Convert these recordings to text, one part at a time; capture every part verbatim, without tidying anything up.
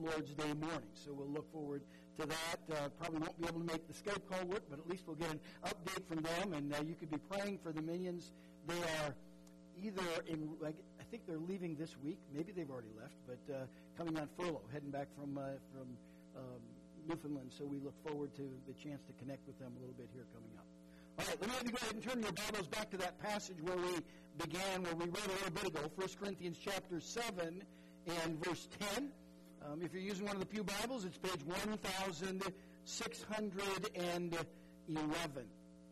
Lord's Day morning. So we'll look forward to that. Uh, probably won't be able to make the Skype call work, but at least we'll get an update from them. And uh, you could be praying for the Minions. They are either in, like, I think they're leaving this week. Maybe they've already left, but uh, coming on furlough, heading back from uh, from um, Newfoundland. So we look forward to the chance to connect with them a little bit here coming up. All right, let me have you go ahead and turn your Bibles back to that passage where we began, where we read a little bit ago, First Corinthians chapter seven and verse ten. Um, if you're using one of the Pew Bibles, it's page one thousand six hundred eleven.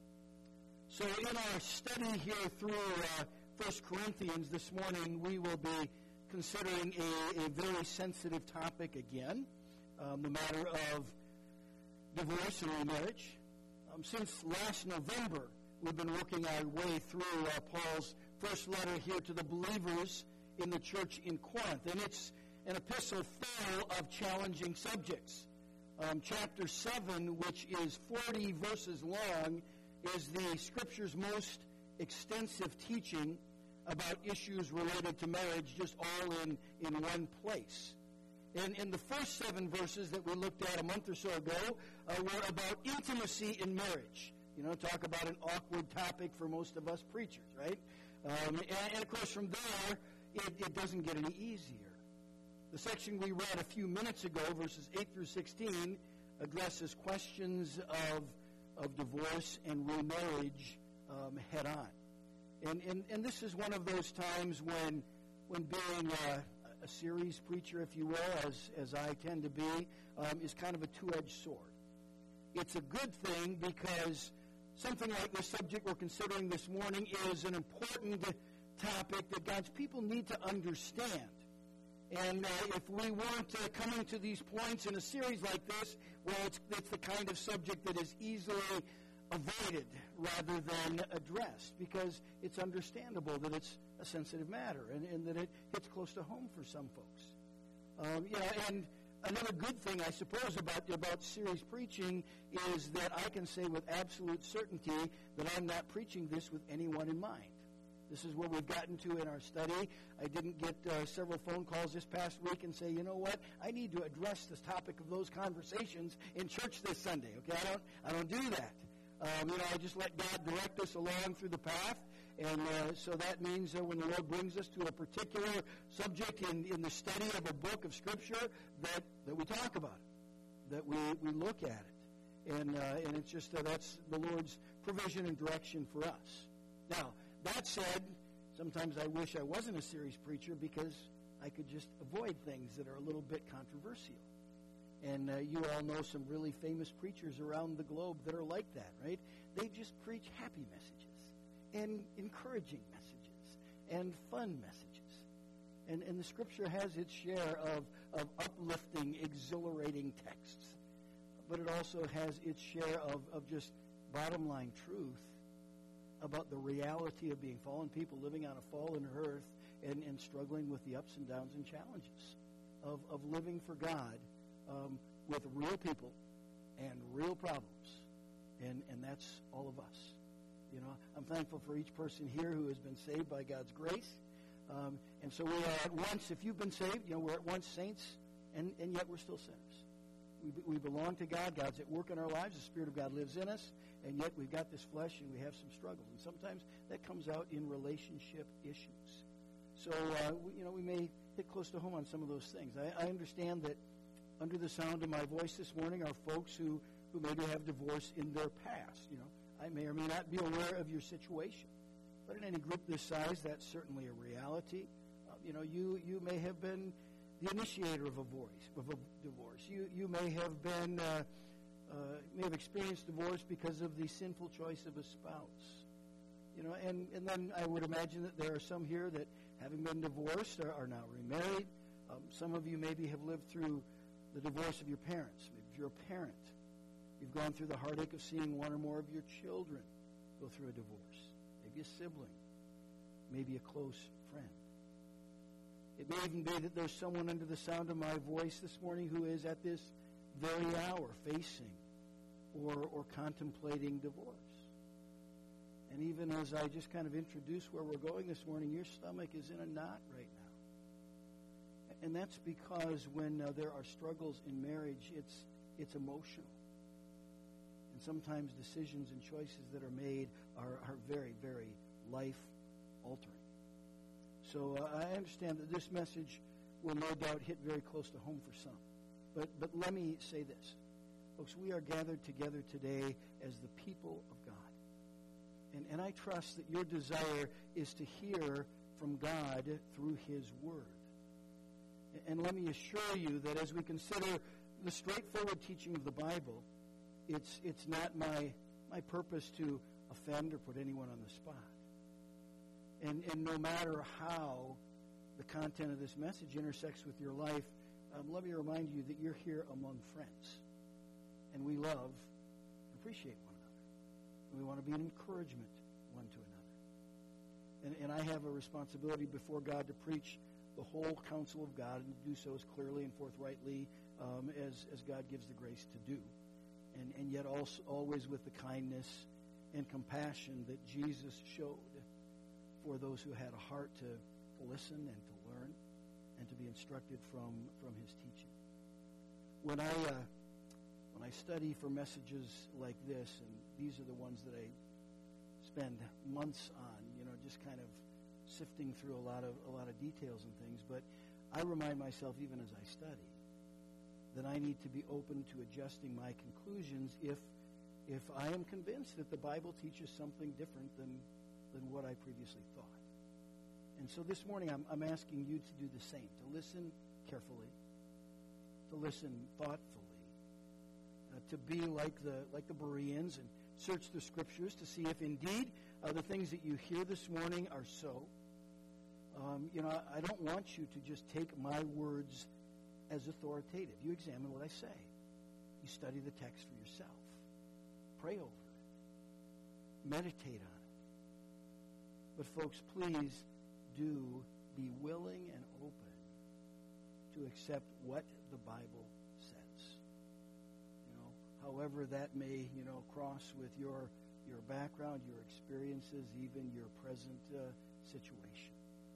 So in our study here through uh, First Corinthians this morning, we will be considering a, a very sensitive topic again, um, the matter of divorce and remarriage. Um, since last November, we've been working our way through uh, Paul's first letter here to the believers in the church in Corinth. And it's an epistle full of challenging subjects. Um, chapter seven, which is forty verses long, is the Scripture's most extensive teaching about issues related to marriage, just all in, in one place. And in the first seven verses that we looked at a month or so ago uh, were about intimacy in marriage. You know, talk about an awkward topic for most of us preachers, right? Um, and, and, of course, from there, it, it doesn't get any easier. The section we read a few minutes ago, verses eight through sixteen, addresses questions of, of divorce and remarriage um, head on. And, and, and this is one of those times when, when being uh, a series preacher, if you will, as, as I tend to be, um, is kind of a two-edged sword. It's a good thing because something like the subject we're considering this morning is an important topic that God's people need to understand. And uh, if we weren't uh, coming to these points in a series like this, well, it's, it's the kind of subject that is easily avoided rather than addressed, because it's understandable that it's a sensitive matter and, and that it hits close to home for some folks. Um, you know, and another good thing, I suppose, about, about series preaching is that I can say with absolute certainty that I'm not preaching this with anyone in mind. This is where we've gotten to in our study. I didn't get uh, several phone calls this past week and say, you know what, I need to address this topic of those conversations in church this Sunday. Okay, I don't, I don't do that. Um, you know, I just let God direct us along through the path, and uh, so that means that when the Lord brings us to a particular subject in, in the study of a book of Scripture, that, that we talk about it, that we, we look at it, and uh, and it's just uh, that's the Lord's provision and direction for us. Now, that said, sometimes I wish I wasn't a series preacher because I could just avoid things that are a little bit controversial. And uh, you all know some really famous preachers around the globe that are like that, right? They just preach happy messages and encouraging messages and fun messages. And, and the Scripture has its share of, of uplifting, exhilarating texts. But it also has its share of, of just bottom line truth about the reality of being fallen people living on a fallen earth and, and struggling with the ups and downs and challenges of, of living for God um, with real people and real problems. And, and that's all of us. You know, I'm thankful for each person here who has been saved by God's grace. Um, and so we are at once, if you've been saved, you know, we're at once saints, and, and yet we're still sinners. We, we belong to God. God's at work in our lives. The Spirit of God lives in us. And yet we've got this flesh and we have some struggles. And sometimes that comes out in relationship issues. So, uh, we, you know, we may hit close to home on some of those things. I, I understand that under the sound of my voice this morning are folks who, who maybe have divorce in their past. You know, I may or may not be aware of your situation. But in any group this size, that's certainly a reality. Uh, you know, you, you may have been the initiator of a voice, of a divorce. You, you may have been... Uh, Uh, may have experienced divorce because of the sinful choice of a spouse. You know, and, and then I would imagine that there are some here that, having been divorced, are, are now remarried. Um, some of you maybe have lived through the divorce of your parents. Maybe if you're a parent, you've gone through the heartache of seeing one or more of your children go through a divorce. Maybe a sibling. Maybe a close friend. It may even be that there's someone under the sound of my voice this morning who is at this very hour facing or or contemplating divorce. And even as I just kind of introduce where we're going this morning, your stomach is in a knot right now. And that's because when uh, there are struggles in marriage, it's it's emotional. And sometimes decisions and choices that are made are, are very, very life-altering. So uh, I understand that this message will no doubt hit very close to home for some. But but let me say this. Folks, we are gathered together today as the people of God. And, and I trust that your desire is to hear from God through His Word. And let me assure you that as we consider the straightforward teaching of the Bible, it's it's not my my purpose to offend or put anyone on the spot. And and no matter how the content of this message intersects with your life, um, let me remind you that you're here among friends. And we love and appreciate one another. And we want to be an encouragement one to another. And, and I have a responsibility before God to preach the whole counsel of God and to do so as clearly and forthrightly um, as, as God gives the grace to do. And, and yet also always with the kindness and compassion that Jesus showed for those who had a heart to, to listen and to learn and to be instructed from, from His teaching. When I... Uh, When I study for messages like this, and these are the ones that I spend months on, you know, just kind of sifting through a lot of a lot of details and things, but I remind myself even as I study that I need to be open to adjusting my conclusions if if I am convinced that the Bible teaches something different than than what I previously thought. And so this morning I'm, I'm asking you to do the same, to listen carefully, to listen thoughtfully, Uh, to be like the like the Bereans and search the Scriptures to see if indeed uh, the things that you hear this morning are so. Um, you know, I, I don't want you to just take my words as authoritative. You examine what I say. You study the text for yourself. Pray over it. Meditate on it. But folks, please do be willing and open to accept what the Bible however that may, you know, cross with your your background, your experiences, even your present uh, situation.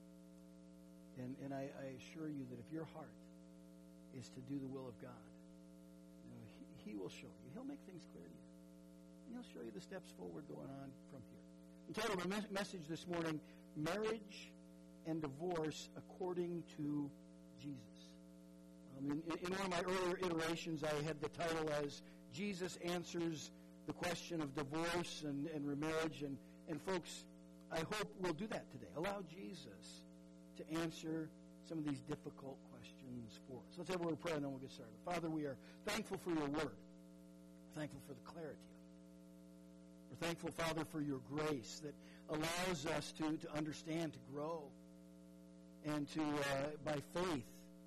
And and I, I assure you that if your heart is to do the will of God, you know, he, he will show you. He'll make things clear to you. And He'll show you the steps forward going on from here. Entitled my mes- message this morning, Marriage and Divorce According to Jesus. Um, in, in one of my earlier iterations, I had the title as Jesus Answers the Question of Divorce and, and Remarriage. And, and folks, I hope we'll do that today. Allow Jesus to answer some of these difficult questions for us. Let's have a word of prayer and then we'll get started. Father, we are thankful for your word. We're thankful for the clarity of it. We're thankful, Father, for your grace that allows us to, to understand, to grow, and to, uh, by faith,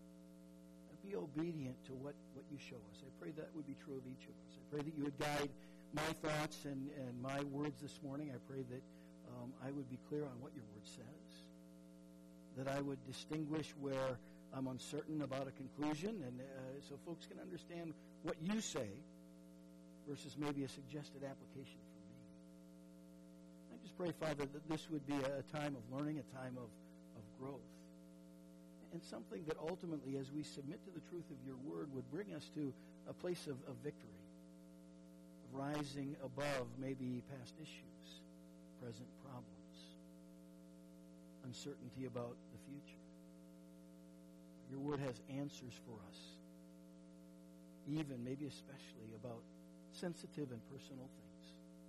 be obedient to what, what you show us. I pray that would be true of each of us. I pray that you would guide my thoughts and, and my words this morning. I pray that um, I would be clear on what your word says, that I would distinguish where I'm uncertain about a conclusion, and uh, so folks can understand what you say versus maybe a suggested application for me. I just pray, Father, that this would be a time of learning, a time of, of growth. And something that ultimately, as we submit to the truth of your word, would bring us to a place of, of victory, of rising above maybe past issues, present problems, uncertainty about the future. Your word has answers for us, even, maybe especially, about sensitive and personal things.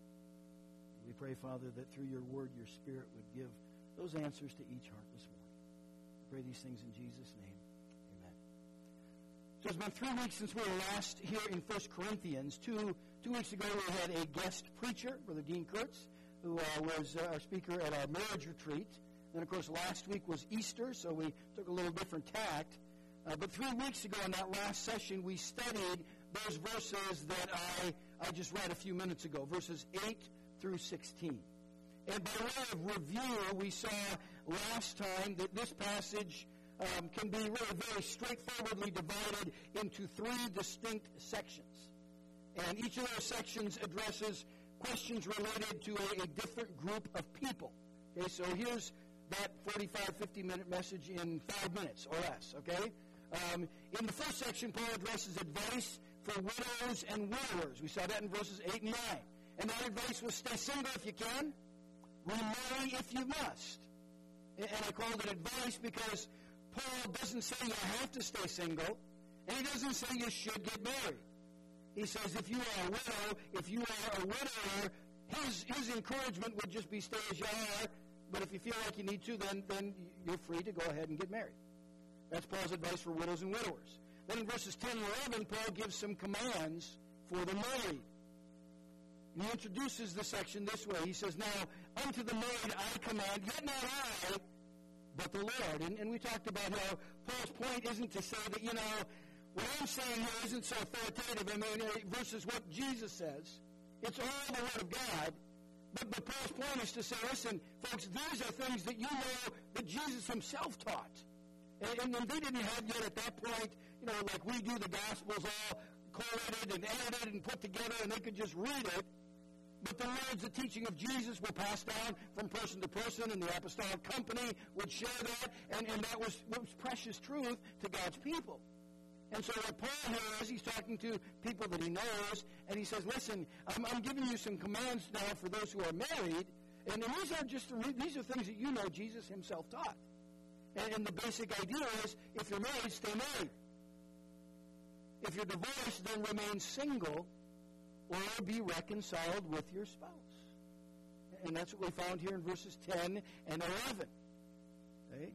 We pray, Father, that through your word, your Spirit would give those answers to each heart this morning. Pray these things in Jesus' name. Amen. So it's been three weeks since we were last here in First Corinthians. Two, two weeks ago we had a guest preacher, Brother Dean Kurtz, who uh, was uh, our speaker at our marriage retreat. Then, of course, last week was Easter, so we took a little different tact. Uh, but three weeks ago in that last session, we studied those verses that I, I just read a few minutes ago, verses eight through sixteen. And by way of review, we saw last time that this passage um, can be really very straightforwardly divided into three distinct sections. And each of those sections addresses questions related to a, a different group of people. Okay, so here's that forty-five, fifty-minute message in five minutes or less, okay? Um, in the first section, Paul addresses advice for widows and widowers. We saw that in verses eight and nine. And that advice was stay single if you can, remarry if you must. And I called it advice because Paul doesn't say you have to stay single, and he doesn't say you should get married. He says if you are a widow, if you are a widower, his his encouragement would just be stay as you are, but if you feel like you need to, then, then you're free to go ahead and get married. That's Paul's advice for widows and widowers. Then in verses ten and eleven, Paul gives some commands for the married. And he introduces the section this way. He says, now, unto the married I command, yet not I, but the Lord. And, and we talked about how Paul's point isn't to say that, you know, what I'm saying here isn't so authoritative. I mean, uh, versus what Jesus says. It's all the Word of God. But, but Paul's point is to say, listen, folks, these are things that you know that Jesus himself taught. And, and they didn't have yet at that point, you know, like we do the Gospels all collated and edited and put together, and they could just read it. But the words, the teaching of Jesus were passed down from person to person, and the apostolic company would share that, and, and that was, was precious truth to God's people. And so what Paul here is, he's talking to people that he knows, and he says, listen, I'm, I'm giving you some commands now for those who are married, and, and these aren't just, these are things that you know Jesus himself taught. And, and the basic idea is, if you're married, stay married. If you're divorced, then remain single, or be reconciled with your spouse. And that's what we found here in verses ten and eleven. Okay?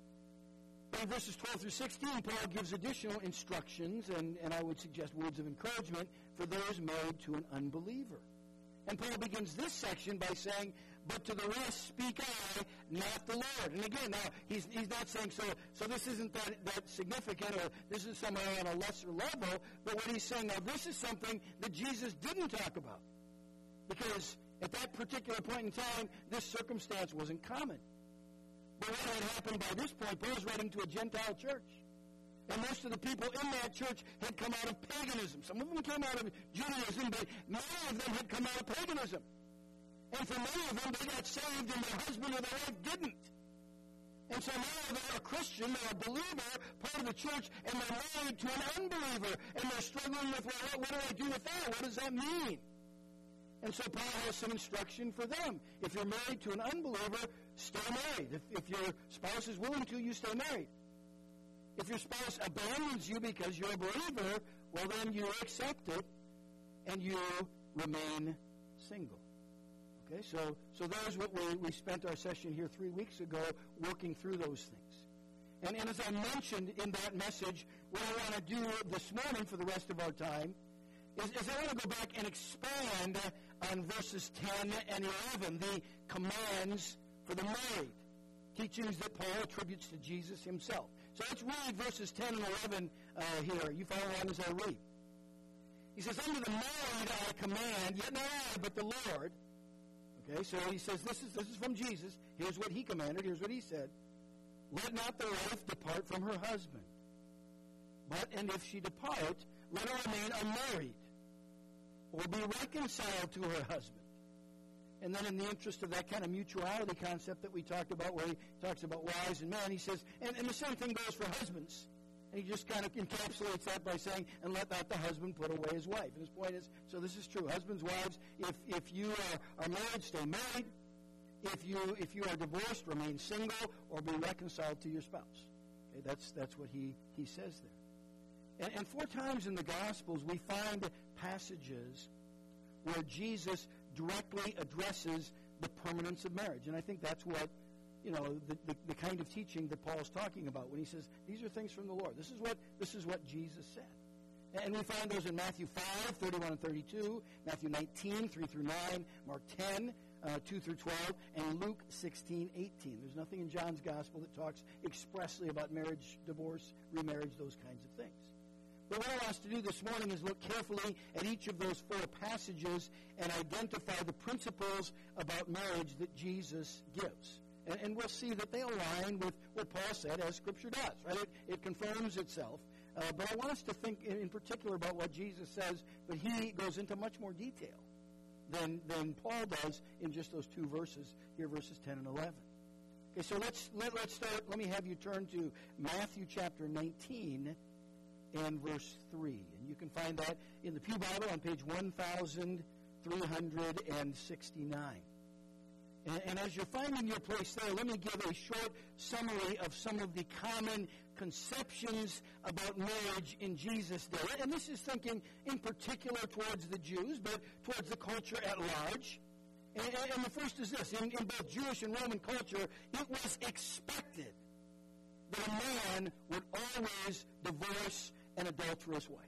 In verses twelve through sixteen, Paul gives additional instructions, and, and I would suggest words of encouragement for those married to an unbeliever. And Paul begins this section by saying, but to the rest speak I, not the Lord. And again, now, he's he's not saying, so so this isn't that, that significant, or this is somehow on a lesser level, but what he's saying, now this is something that Jesus didn't talk about. Because at that particular point in time, this circumstance wasn't common. But what had happened by this point, Paul's writing to a Gentile church. And most of the people in that church had come out of paganism. Some of them came out of Judaism, but many of them had come out of paganism. And for many of them, they got saved, and their husband or their wife didn't. And so now they're a Christian, they're a believer, part of the church, and they're married to an unbeliever. And they're struggling with, well, what, what do I do with that? What does that mean? And so Paul has some instruction for them. If you're married to an unbeliever, stay married. If, if your spouse is willing to, you stay married. If your spouse abandons you because you're a believer, well, then you accept it, and you remain single. Okay, so so there's what we, we spent our session here three weeks ago working through those things. And, and as I mentioned in that message, what I want to do this morning for the rest of our time is, is I want to go back and expand on verses ten and eleven, the commands for the married, teachings that Paul attributes to Jesus himself. So let's read verses ten and eleven uh, here. You follow along as I read. He says, unto the married I command, yet not I, but the Lord. Okay, so he says, this is this is from Jesus. Here's what he commanded. Here's what he said. Let not the wife depart from her husband. But, and if she depart, let her remain unmarried, or be reconciled to her husband. And then in the interest of that kind of mutuality concept that we talked about, where he talks about wives and men, he says, and, and the same thing goes for husbands. And he just kind of encapsulates that by saying, and let not the husband put away his wife. And his point is, so this is true. Husbands, wives, if if you are, are married, stay married. If you if you are divorced, remain single, or be reconciled to your spouse. Okay, that's that's what he, he says there. And, and four times in the Gospels, we find passages where Jesus directly addresses the permanence of marriage. And I think that's what, you know, the, the, the kind of teaching that Paul's talking about when he says, these are things from the Lord. This is what this is what Jesus said. And we find those in Matthew five, thirty-one and thirty-two, Matthew nineteen, three through nine, Mark ten, uh, two through twelve, and Luke sixteen, eighteen. There's nothing in John's Gospel that talks expressly about marriage, divorce, remarriage, those kinds of things. But what I want us to do this morning is look carefully at each of those four passages and identify the principles about marriage that Jesus gives. And, and we'll see that they align with what Paul said, as Scripture does, right? It, it confirms itself. Uh, but I want us to think in, in particular about what Jesus says, but he goes into much more detail than, than Paul does in just those two verses, here verses ten and eleven. Okay, so let's let, let's start. Let me have you turn to Matthew chapter nineteen and verse three, and you can find that in the Pew Bible on page one thousand three hundred sixty-nine. And, and as you're finding your place there, let me give a short summary of some of the common conceptions about marriage in Jesus' day. And this is thinking in particular towards the Jews, but towards the culture at large. And, and the first is this. In, in both Jewish and Roman culture, it was expected that a man would always divorce an adulterous wife.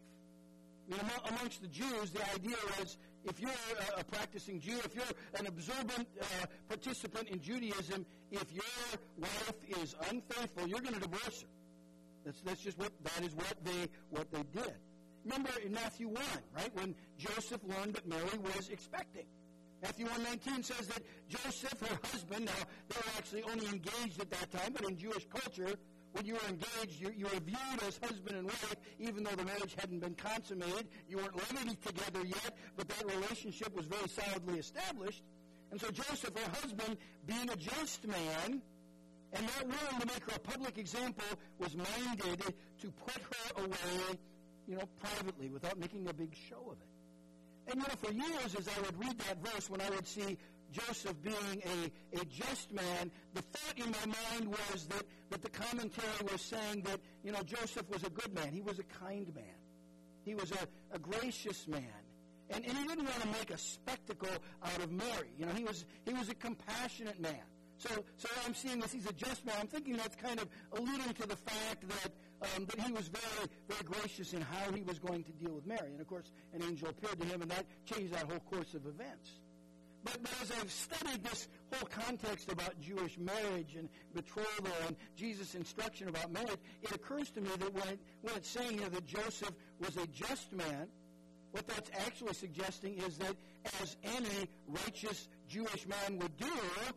I mean, amongst the Jews, the idea was if you're a, a practicing Jew, if you're an observant uh, participant in Judaism, if your wife is unfaithful, you're going to divorce her. That's that's just what that is what they what they did. Remember in Matthew one, right, when Joseph learned that Mary was expecting. Matthew one nineteen says that Joseph, her husband, now they were actually only engaged at that time, but in Jewish culture, when you were engaged, you, you were viewed as husband and wife, even though the marriage hadn't been consummated. You weren't living together yet, but that relationship was very solidly established. And so Joseph, her husband, being a just man, and not willing to make her a public example, was minded to put her away, you know, privately, without making a big show of it. And, you know, for years, as I would read that verse, when I would see Joseph being a, a just man, the thought in my mind was that, that the commentary was saying that, you know, Joseph was a good man. He was a kind man. He was a, a gracious man. And, and he didn't want to make a spectacle out of Mary. You know, he was he was a compassionate man. So, so I'm seeing this, he's a just man. I'm thinking that's kind of alluding to the fact that um, that he was very, very gracious in how he was going to deal with Mary. And, of course, an angel appeared to him, and that changed that whole course of events. But, but as I've studied this whole context about Jewish marriage and betrothal and Jesus' instruction about marriage, it occurs to me that when, it, when it's saying here that Joseph was a just man, what that's actually suggesting is that as any righteous Jewish man would do,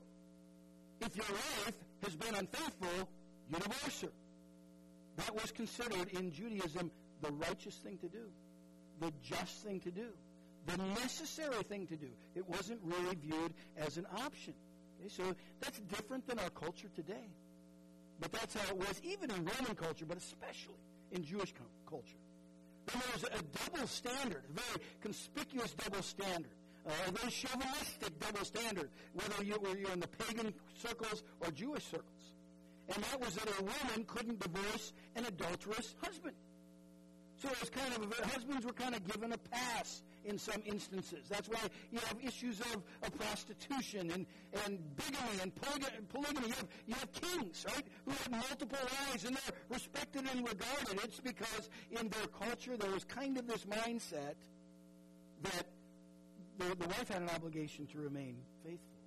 if your wife has been unfaithful, you divorce her. That was considered in Judaism the righteous thing to do, the just thing to do, the necessary thing to do. It wasn't really viewed as an option. Okay, so that's different than our culture today. But that's how it was even in Roman culture, but especially in Jewish culture. Then there was a double standard, a very conspicuous double standard. Uh, a very chauvinistic double standard, whether you were you're in the pagan circles or Jewish circles. And that was that a woman couldn't divorce an adulterous husband. So it was kind of, husbands were kind of given a pass in some instances. That's why you have issues of, of prostitution and, and bigamy and polygamy. You have, you have kings, right, who have multiple wives, and they're respected and regarded. It's because in their culture there was kind of this mindset that The, the wife had an obligation to remain faithful.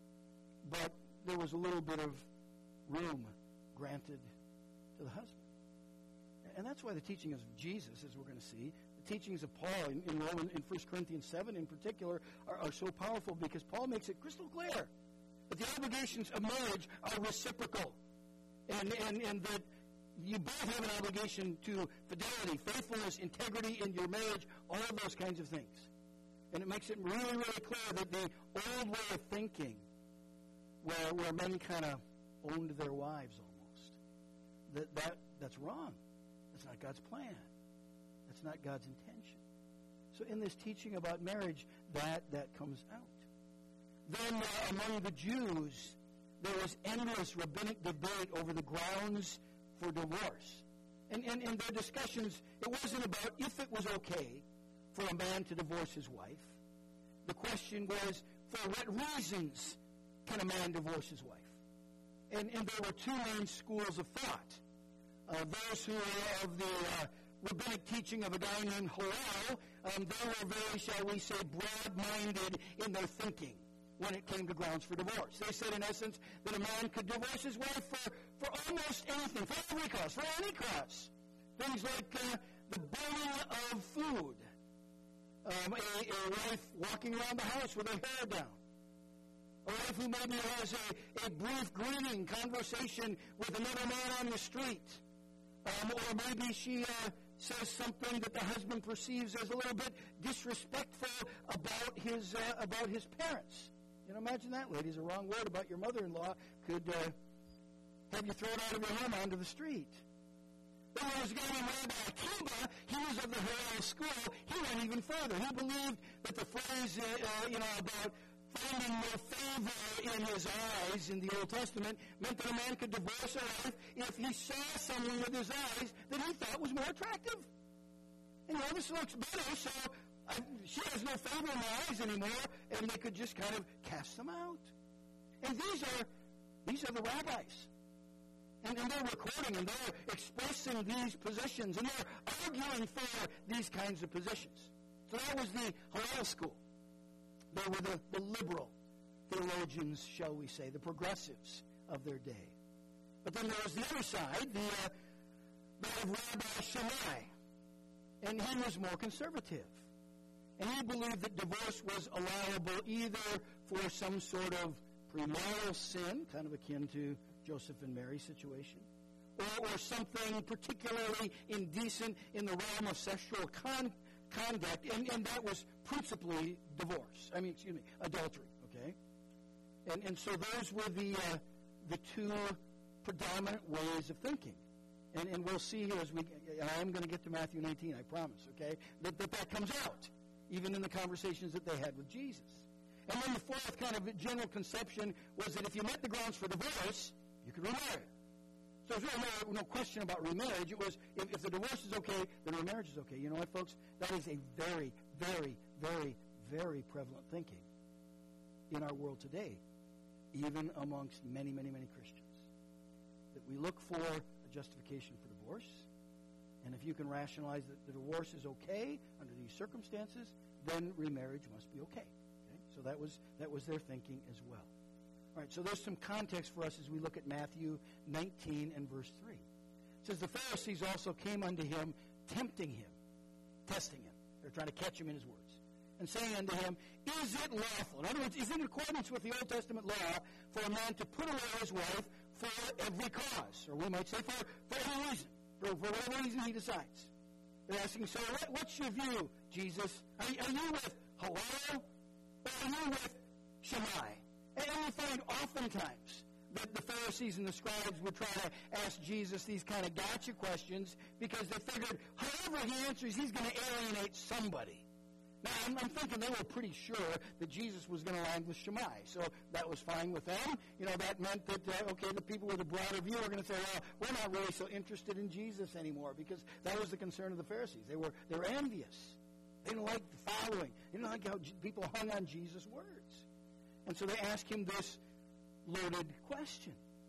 But there was a little bit of room granted to the husband. And that's why the teaching of Jesus, as we're going to see, the teachings of Paul in, in Roman, in First Corinthians seven in particular, are, are so powerful because Paul makes it crystal clear that the obligations of marriage are reciprocal. And, and, and that you both have an obligation to fidelity, faithfulness, integrity in your marriage, all of those kinds of things. And it makes it really, really clear that the old way of thinking, where, where men kind of owned their wives almost, that, that that's wrong. That's not God's plan. That's not God's intention. So in this teaching about marriage, that, that comes out. Then uh, among the Jews, there was endless rabbinic debate over the grounds for divorce. And in their discussions, it wasn't about if it was okay for a man to divorce his wife. The question was, for what reasons can a man divorce his wife? And, and there were two main schools of thought. Uh, those who were of the uh, rabbinic teaching of a guy named Hillel, um, they were very, shall we say, broad-minded in their thinking when it came to grounds for divorce. They said, in essence, that a man could divorce his wife for, for almost anything, for every cause, for any cause. Things like uh, the burning of food. Um, a, a wife walking around the house with her hair down. A wife who maybe has a, a brief greeting conversation with another man on the street. Um, or maybe she uh, says something that the husband perceives as a little bit disrespectful about his uh, about his parents. You know, imagine that, ladies. A wrong word about your mother-in-law could uh, have you thrown out of your home onto the street. Then there was a guy named Rabbi Akiva. He was of the Hillel school. He went even further. He believed that the phrase, uh, you know, about finding no favor in his eyes in the Old Testament meant that a man could divorce a wife if he saw someone with his eyes that he thought was more attractive. And, you know, this looks better, so I, she has no favor in my eyes anymore, and they could just kind of cast them out. And these are these are the rabbis. And, and they're recording, and they're expressing these positions, and they're arguing for these kinds of positions. So that was the Hillel school. They were the, the liberal theologians, shall we say, the progressives of their day. But then there was the other side, the uh, that of Rabbi Shammai. And he was more conservative. And he believed that divorce was allowable either for some sort of premarital sin, kind of akin to Joseph and Mary's situation, or, or something particularly indecent in the realm of sexual con- conduct, and, and that was principally divorce. I mean, excuse me, adultery, okay? And and so those were the uh, the two predominant ways of thinking. And, and we'll see here as we, and I'm going to get to Matthew nineteen, I promise, okay, that, that that comes out, even in the conversations that they had with Jesus. And then the fourth kind of general conception was that if you met the grounds for divorce, you could remarry. So there's really no, no question about remarriage. It was, if, if the divorce is okay, then remarriage is okay. You know what, folks? That is a very, very, very, very prevalent thinking in our world today, even amongst many, many, many Christians. That we look for justification for divorce, and if you can rationalize that the divorce is okay under these circumstances, then remarriage must be okay. Okay? So that was that was their thinking as well. All right, so there's some context for us as we look at Matthew nineteen and verse three. It says, the Pharisees also came unto him, tempting him, testing him. They're trying to catch him in his words. And saying unto him, is it lawful? In other words, is it in accordance with the Old Testament law for a man to put away his wife for every cause, or we might say for, for any reason, for, for whatever reason he decides? They're asking, so what, what's your view, Jesus? Are, are you with Hillel, or are you with Shammai? And we find oftentimes that the Pharisees and the scribes would try to ask Jesus these kind of gotcha questions because they figured however he answers, he's going to alienate somebody. Now, I'm, I'm thinking they were pretty sure that Jesus was going to land with Shammai, so that was fine with them. You know, that meant that, uh, okay, the people with a broader view are going to say, well, we're not really so interested in Jesus anymore, because that was the concern of the Pharisees. They were they were envious. They didn't like the following. They didn't like how G- people hung on Jesus' words. And so they asked him this loaded question.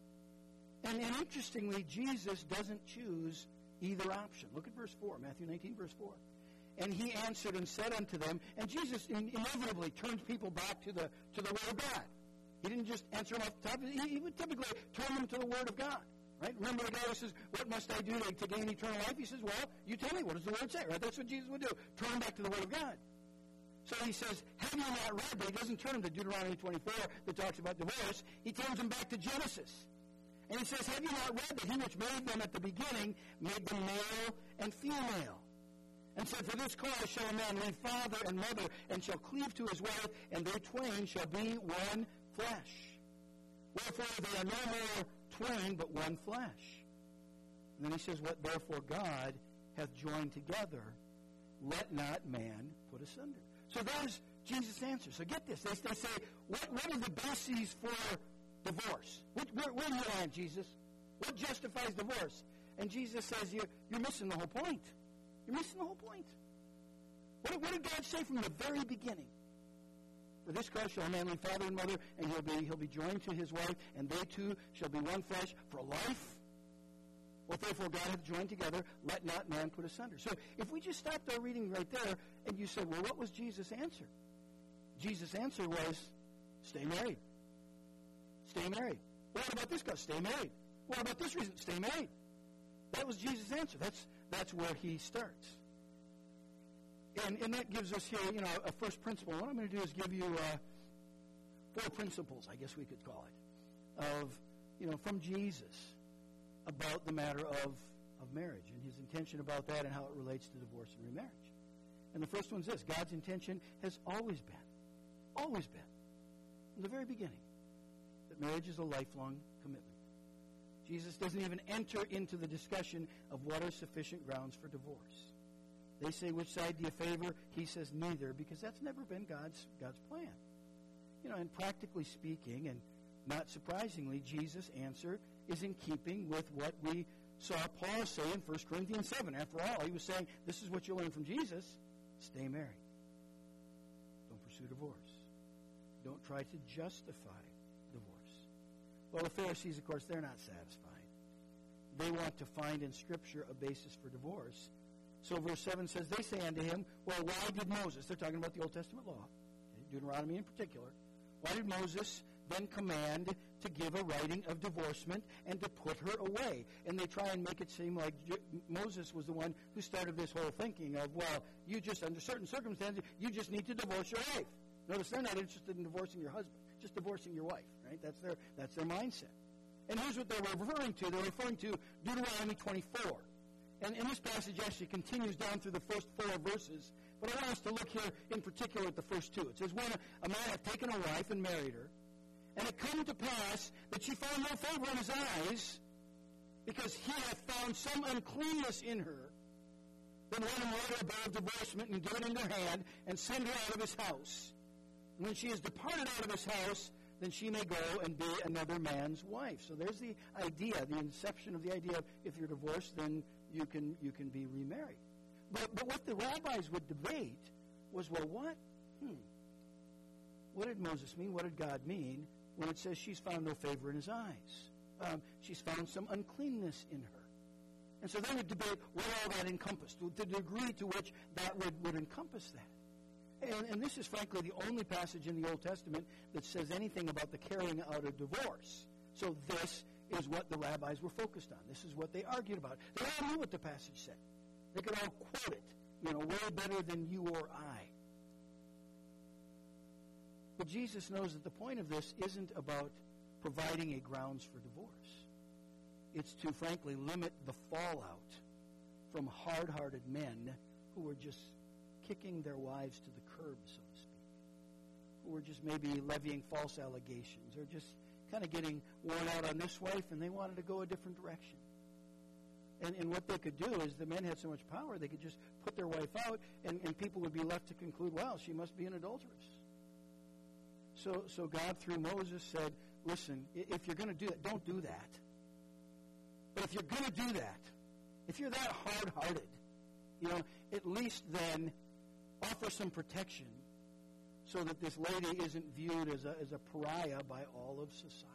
And, and interestingly, Jesus doesn't choose either option. Look at verse four, Matthew nineteen, verse four. And he answered and said unto them, and Jesus in, inevitably turns people back to the to the Word of God. He didn't just answer them off the top. He, he would typically turn them to the Word of God. Right? Remember the guy who says, what must I do to, to gain eternal life? He says, well, you tell me, what does the Word say? Right? That's what Jesus would do. Turn them back to the Word of God. So he says, have you not read? But he doesn't turn them to Deuteronomy twenty-four that talks about divorce. He turns them back to Genesis. And he says, have you not read that he which made them at the beginning made them male and female? And said, for this cause shall a man leave father and mother, and shall cleave to his wife, and they twain shall be one flesh. Wherefore they are no more twain, but one flesh. And then he says, what therefore God hath joined together, let not man put asunder. So there's Jesus' answer. So get this. They, they say, what, what are the bases for divorce? What, where, where do you land, Jesus? What justifies divorce? And Jesus says, you're, you're missing the whole point. You're missing the whole point. What, what did God say from the very beginning? For this cause shall a man leave father and mother, and he'll be he'll be joined to his wife, and they two shall be one flesh for life. What therefore God hath joined together, let not man put asunder. So if we just stopped our reading right there, and you said, well, what was Jesus' answer? Jesus' answer was, stay married. Stay married. Well, what about this guy? Stay married. What about this reason? Stay married. That was Jesus' answer. That's that's where he starts. And, and that gives us here, you know, a first principle. What I'm going to do is give you uh, four principles, I guess we could call it, of, you know, from Jesus about the matter of, of marriage and his intention about that and how it relates to divorce and remarriage. And the first one's this. God's intention has always been, always been, from the very beginning, that marriage is a lifelong commitment. Jesus doesn't even enter into the discussion of what are sufficient grounds for divorce. They say, which side do you favor? He says neither, because that's never been God's God's plan. You know, and practically speaking, and not surprisingly, Jesus' answer is in keeping with what we saw Paul say in First Corinthians seven. After all, he was saying, this is what you learn from Jesus. Stay married. Don't pursue divorce. Don't try to justify divorce. Well, the Pharisees, of course, they're not satisfied. They want to find in Scripture a basis for divorce. So verse seven says, they say unto him, well, why did Moses, they're talking about the Old Testament law, Deuteronomy in particular, why did Moses then command to give a writing of divorcement and to put her away? And they try and make it seem like Moses was the one who started this whole thinking of, well, you just, under certain circumstances, you just need to divorce your wife. Notice they're not interested in divorcing your husband, just divorcing your wife, right? That's their, that's their mindset. And here's what they're referring to. They're referring to Deuteronomy twenty-four. And, and this passage actually continues down through the first four verses. But I want us to look here in particular at the first two. It says, when a, a man hath taken a wife and married her, and it come to pass that she found no favor in his eyes, because he hath found some uncleanness in her, then let him write her a bill of divorcement and give it into her hand, and send her out of his house. And when she is departed out of his house, then she may go and be another man's wife. So there's the idea, the inception of the idea of if you're divorced, then you can you can be remarried. But, but what the rabbis would debate was, well, what? Hmm. What did Moses mean? What did God mean when it says she's found no favor in his eyes? Um, she's found some uncleanness in her. And so they would debate what all that encompassed, the degree to which that would, would encompass that. And, and this is, frankly, the only passage in the Old Testament that says anything about the carrying out of divorce. So this is what the rabbis were focused on. This is what they argued about. They all knew what the passage said. They could all quote it, you know, way better than you or I. But Jesus knows that the point of this isn't about providing a grounds for divorce. It's to, frankly, limit the fallout from hard-hearted men who are just kicking their wives to the curb, so to speak, who are just maybe levying false allegations or just kind of getting worn out on this wife and they wanted to go a different direction. And, and what they could do is the men had so much power, they could just put their wife out and, and people would be left to conclude, well, she must be an adulteress. So, so God, through Moses, said, listen, if you're going to do that, don't do that. But if you're going to do that, if you're that hard-hearted, you know, at least then offer some protection so that this lady isn't viewed as a, as a pariah by all of society.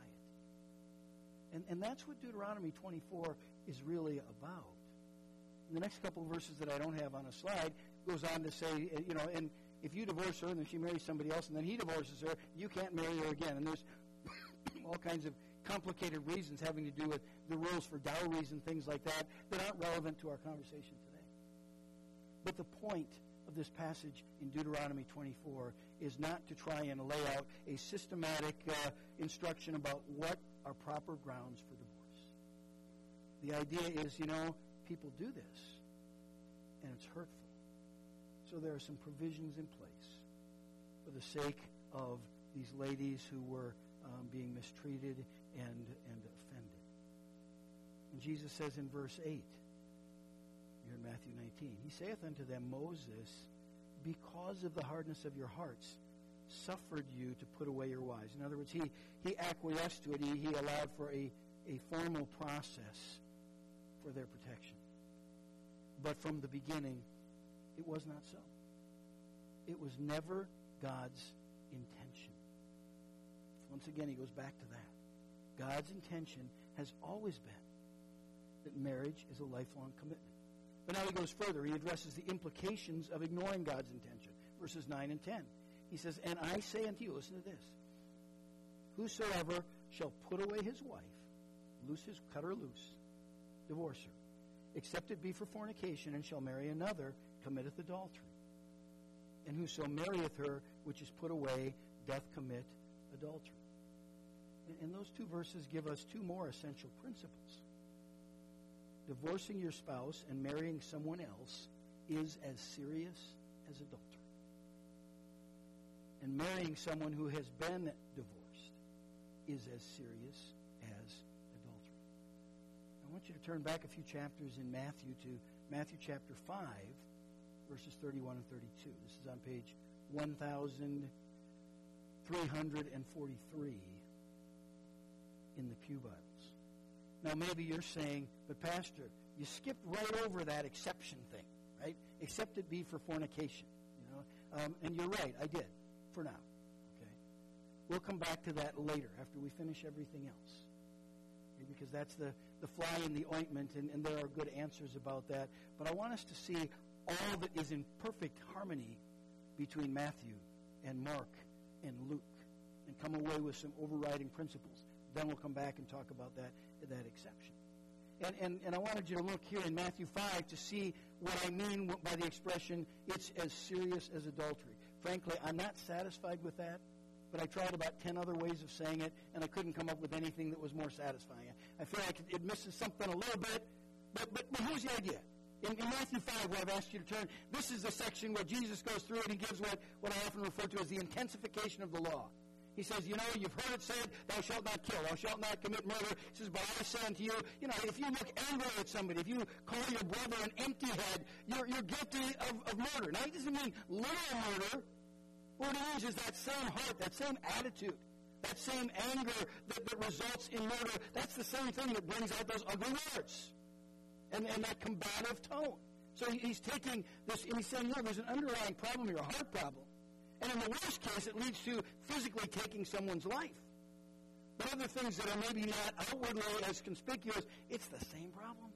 And, and that's what Deuteronomy twenty-four is really about. And the next couple of verses that I don't have on a slide goes on to say, you know, and if you divorce her and then she marries somebody else and then he divorces her, you can't marry her again. And there's all kinds of complicated reasons having to do with the rules for dowries and things like that that aren't relevant to our conversation today. But the point of this passage in Deuteronomy twenty-four is not to try and lay out a systematic uh, instruction about what are proper grounds for divorce. The idea is, you know, people do this, and it's hurtful. So there are some provisions in place for the sake of these ladies who were um, being mistreated and, and offended. And Jesus says in verse eight, here in Matthew nineteen, he saith unto them, Moses, because of the hardness of your hearts, suffered you to put away your wives. In other words, he, he acquiesced to it. He, he allowed for a, a formal process for their protection. But from the beginning, it was not so. It was never God's intention. Once again, he goes back to that. God's intention has always been that marriage is a lifelong commitment. But now he goes further. He addresses the implications of ignoring God's intention. Verses nine and ten. He says, and I say unto you, listen to this, whosoever shall put away his wife, loose his, cut her loose, divorce her, except it be for fornication, and shall marry another, committeth adultery. And whoso marrieth her, which is put away, doth commit adultery. And, and those two verses give us two more essential principles. Divorcing your spouse and marrying someone else is as serious as adultery. And marrying someone who has been divorced is as serious as adultery. I want you to turn back a few chapters in Matthew to Matthew chapter five, verses thirty-one and thirty-two. This is on page one thousand three hundred forty-three in the Pew Bibles. Now, maybe you're saying, but Pastor, you skipped right over that exception thing, right? Except it be for fornication, you know. Um, and you're right, I did, for now. Okay, we'll come back to that later after we finish everything else, okay? Because that's the, the fly in the ointment, and, and there are good answers about that. But I want us to see all that is in perfect harmony between Matthew and Mark and Luke, and come away with some overriding principles. Then we'll come back and talk about that, that exception. And, and, and I wanted you to look here in Matthew five to see what I mean by the expression, it's as serious as adultery. Frankly, I'm not satisfied with that, but I tried about ten other ways of saying it, and I couldn't come up with anything that was more satisfying. I feel like it misses something a little bit, but, but, but here's the idea. In, in Matthew five, where I've asked you to turn, this is the section where Jesus goes through and he gives what, what I often refer to as the intensification of the law. He says, you know, you've heard it said, thou shalt not kill, thou shalt not commit murder. He says, but I say unto you, you know, if you look angrily at somebody, if you call your brother an empty head, you're, you're guilty of, of murder. Now, he doesn't mean literal murder. What it means is that same heart, that same attitude, that same anger that, that results in murder, that's the same thing that brings out those ugly words and, and that combative tone. So he, he's taking this, and he's saying, you know, there's an underlying problem here, a heart problem. And in the worst case, it leads to physically taking someone's life. But other things that are maybe not outwardly as conspicuous, it's the same problem.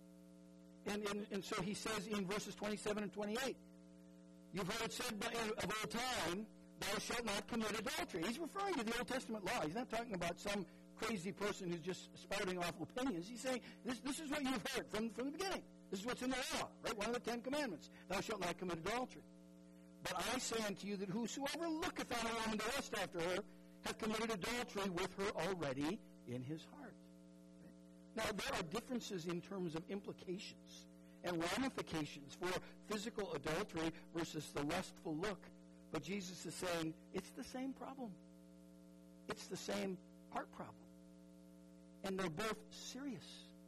And, and, and so he says in verses twenty-seven and twenty-eight, you've heard it said by, of old time, thou shalt not commit adultery. He's referring to the Old Testament law. He's not talking about some crazy person who's just spouting off opinions. He's saying, this, this is what you've heard from, from the beginning. This is what's in the law, right? One of the Ten Commandments. Thou shalt not commit adultery. But I say unto you that whosoever looketh on a woman to lust after her hath committed adultery with her already in his heart. Okay? Now, there are differences in terms of implications and ramifications for physical adultery versus the lustful look. But Jesus is saying it's the same problem. It's the same heart problem. And they're both serious.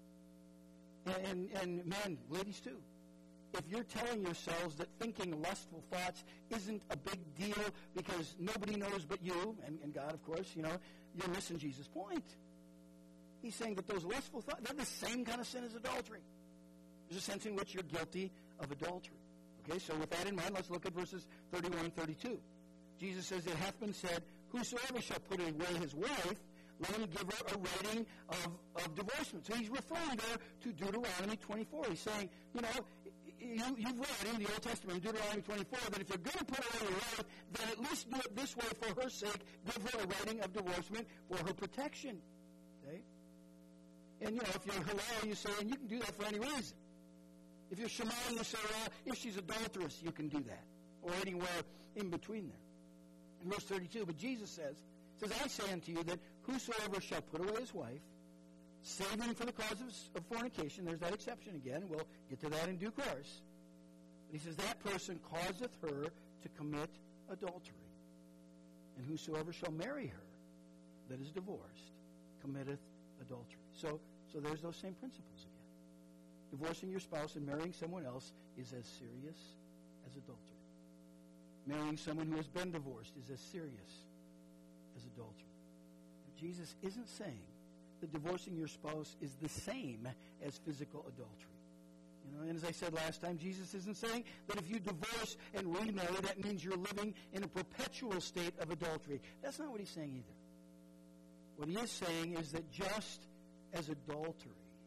And, and, and men, ladies too. If you're telling yourselves that thinking lustful thoughts isn't a big deal because nobody knows but you, and, and God, of course, you know, you're missing Jesus' point. He's saying that those lustful thoughts, they're the same kind of sin as adultery. There's a sense in which you're guilty of adultery. Okay, so with that in mind, let's look at verses thirty-one and thirty-two. Jesus says, it hath been said, whosoever shall put away his wife, let him give her a writing of, of divorcement. So he's referring there to Deuteronomy twenty-four. He's saying, you know, You, you've read in the Old Testament, in Deuteronomy twenty-four, that if you're going to put away your wife, then at least do it this way for her sake. Give her a writing of divorcement for her protection. Okay? And, you know, if you're Hillel, you say, and you can do that for any reason. If you're Shammai, you say, well, if she's adulterous, you can do that. Or anywhere in between there. In verse thirty-two, but Jesus says, says, I say unto you that whosoever shall put away his wife, saving for the cause of, of fornication, there's that exception again. We'll get to that in due course. But he says, that person causeth her to commit adultery. And whosoever shall marry her that is divorced committeth adultery. So, so there's those same principles again. Divorcing your spouse and marrying someone else is as serious as adultery. Marrying someone who has been divorced is as serious as adultery. But Jesus isn't saying that divorcing your spouse is the same as physical adultery. You know, and as I said last time, Jesus isn't saying that if you divorce and remarry, that means you're living in a perpetual state of adultery. That's not what he's saying either. What he is saying is that just as adultery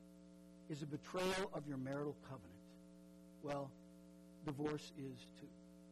is a betrayal of your marital covenant, well, divorce is too.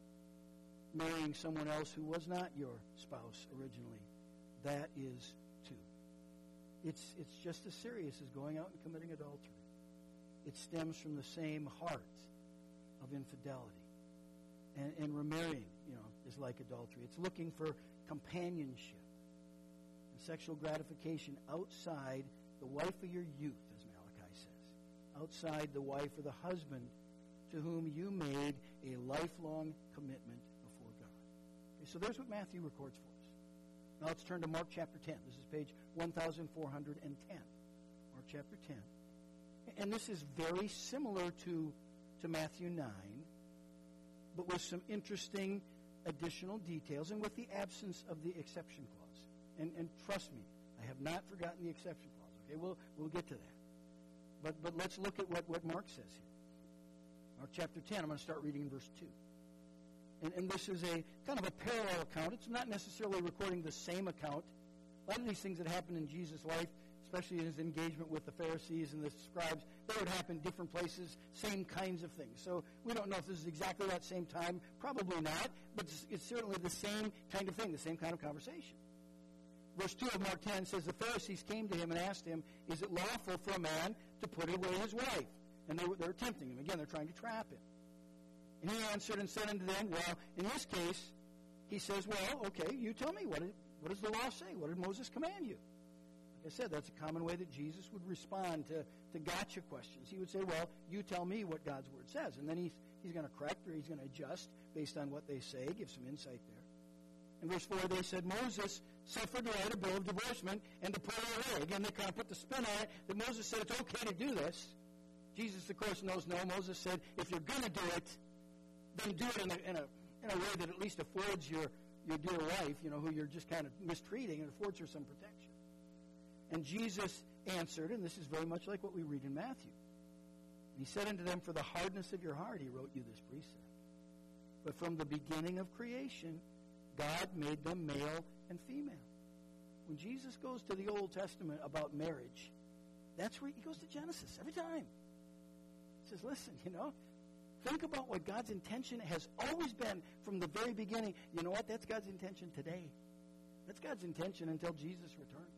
Marrying someone else who was not your spouse originally, that is too. It's, it's just as serious as going out and committing adultery. It stems from the same heart of infidelity. And, and remarrying, you know, is like adultery. It's looking for companionship and sexual gratification outside the wife of your youth, as Malachi says. Outside the wife or the husband to whom you made a lifelong commitment before God. Okay, so there's what Matthew records for us. Now let's turn to Mark chapter ten. This is page one thousand four hundred ten. Mark chapter ten. And this is very similar to, to Matthew nine, but with some interesting additional details and with the absence of the exception clause. And, and trust me, I have not forgotten the exception clause. Okay, we'll, we'll get to that. But, but let's look at what, what Mark says here. Mark chapter ten, I'm going to start reading in verse two. And, and this is a kind of a parallel account. It's not necessarily recording the same account. A lot of these things that happened in Jesus' life, especially in his engagement with the Pharisees and the scribes, they would happen different places, same kinds of things. So we don't know if this is exactly that same time. Probably not, but it's, it's certainly the same kind of thing, the same kind of conversation. Verse two of Mark ten says, the Pharisees came to him and asked him, is it lawful for a man to put away his wife? And they were, they were tempting him. Again, they're trying to trap him. And he answered and said unto them, well, in this case, he says, well, okay, you tell me, what, did, what does the law say? What did Moses command you? Like I said, that's a common way that Jesus would respond to, to gotcha questions. He would say, well, you tell me what God's word says. And then he's, he's going to correct or he's going to adjust based on what they say, give some insight there. In verse four, they said, Moses suffered to write a bill of divorcement and to put her away. Again, they kind of put the spin on it that Moses said it's okay to do this. Jesus, of course, knows no. Moses said, if you're going to do it, then do it in a, in a, in a way that at least affords your, your dear wife, you know, who you're just kind of mistreating, and affords her some protection. And Jesus answered, and this is very much like what we read in Matthew. And he said unto them, for the hardness of your heart he wrote you this precept. But from the beginning of creation, God made them male and female. When Jesus goes to the Old Testament about marriage, that's where he goes to Genesis every time. He says, listen, you know, think about what God's intention has always been from the very beginning. You know what? That's God's intention today. That's God's intention until Jesus returns.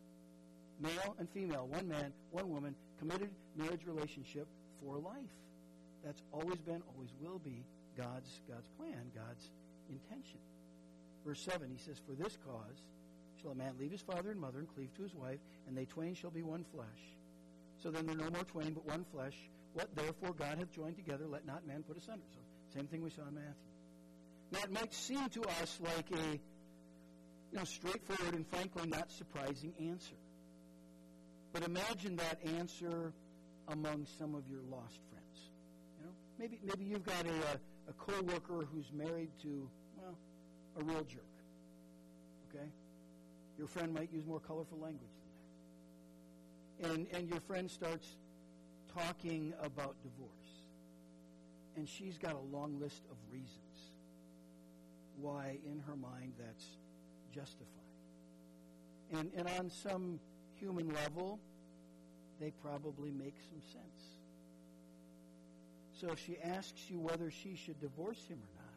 Male and female, one man, one woman, committed marriage relationship for life. That's always been, always will be God's, God's plan, God's intention. Verse seven, he says, for this cause shall a man leave his father and mother and cleave to his wife, and they twain shall be one flesh. So then they're no more twain, but one flesh. What therefore God hath joined together, let not man put asunder. So same thing we saw in Matthew. Now it might seem to us like a you know, straightforward and frankly not surprising answer. But imagine that answer among some of your lost friends. You know, maybe maybe you've got a, a co-worker who's married to, well, a real jerk. Okay? Your friend might use more colorful language than that. And and your friend starts talking about divorce. And she's got a long list of reasons why in her mind that's justified. And and on some human level, they probably make some sense. So if she asks you whether she should divorce him or not,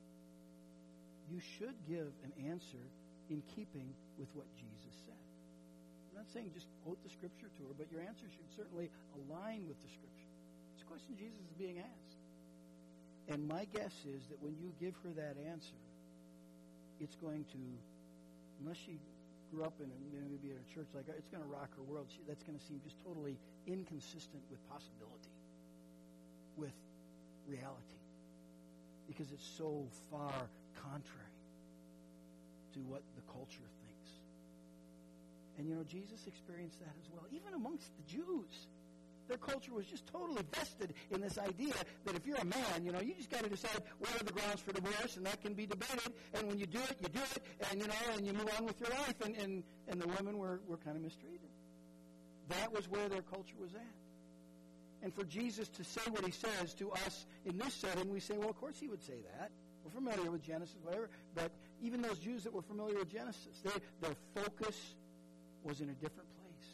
you should give an answer in keeping with what Jesus said. I'm not saying just quote the Scripture to her, but your answer should certainly align with the Scripture. It's a question Jesus is being asked. And my guess is that when you give her that answer, it's going to, unless she grew up in a, maybe in a church like ours, it's going to rock her world. She, that's going to seem just totally inconsistent with possibility, with reality, because it's so far contrary to what the culture thinks. And, you know, Jesus experienced that as well. Even amongst the Jews, their culture was just totally vested in this idea that if you're a man, you know, you just got to decide what are the grounds for divorce, and that can be debated. And when you do it, you do it, and, you know, and you move on with your life. And, and, and the women were, were kind of mistreated. That was where their culture was at. And for Jesus to say what he says to us in this setting, we say, well, of course he would say that. We're familiar with Genesis, whatever. But even those Jews that were familiar with Genesis, they, their focus was in a different place.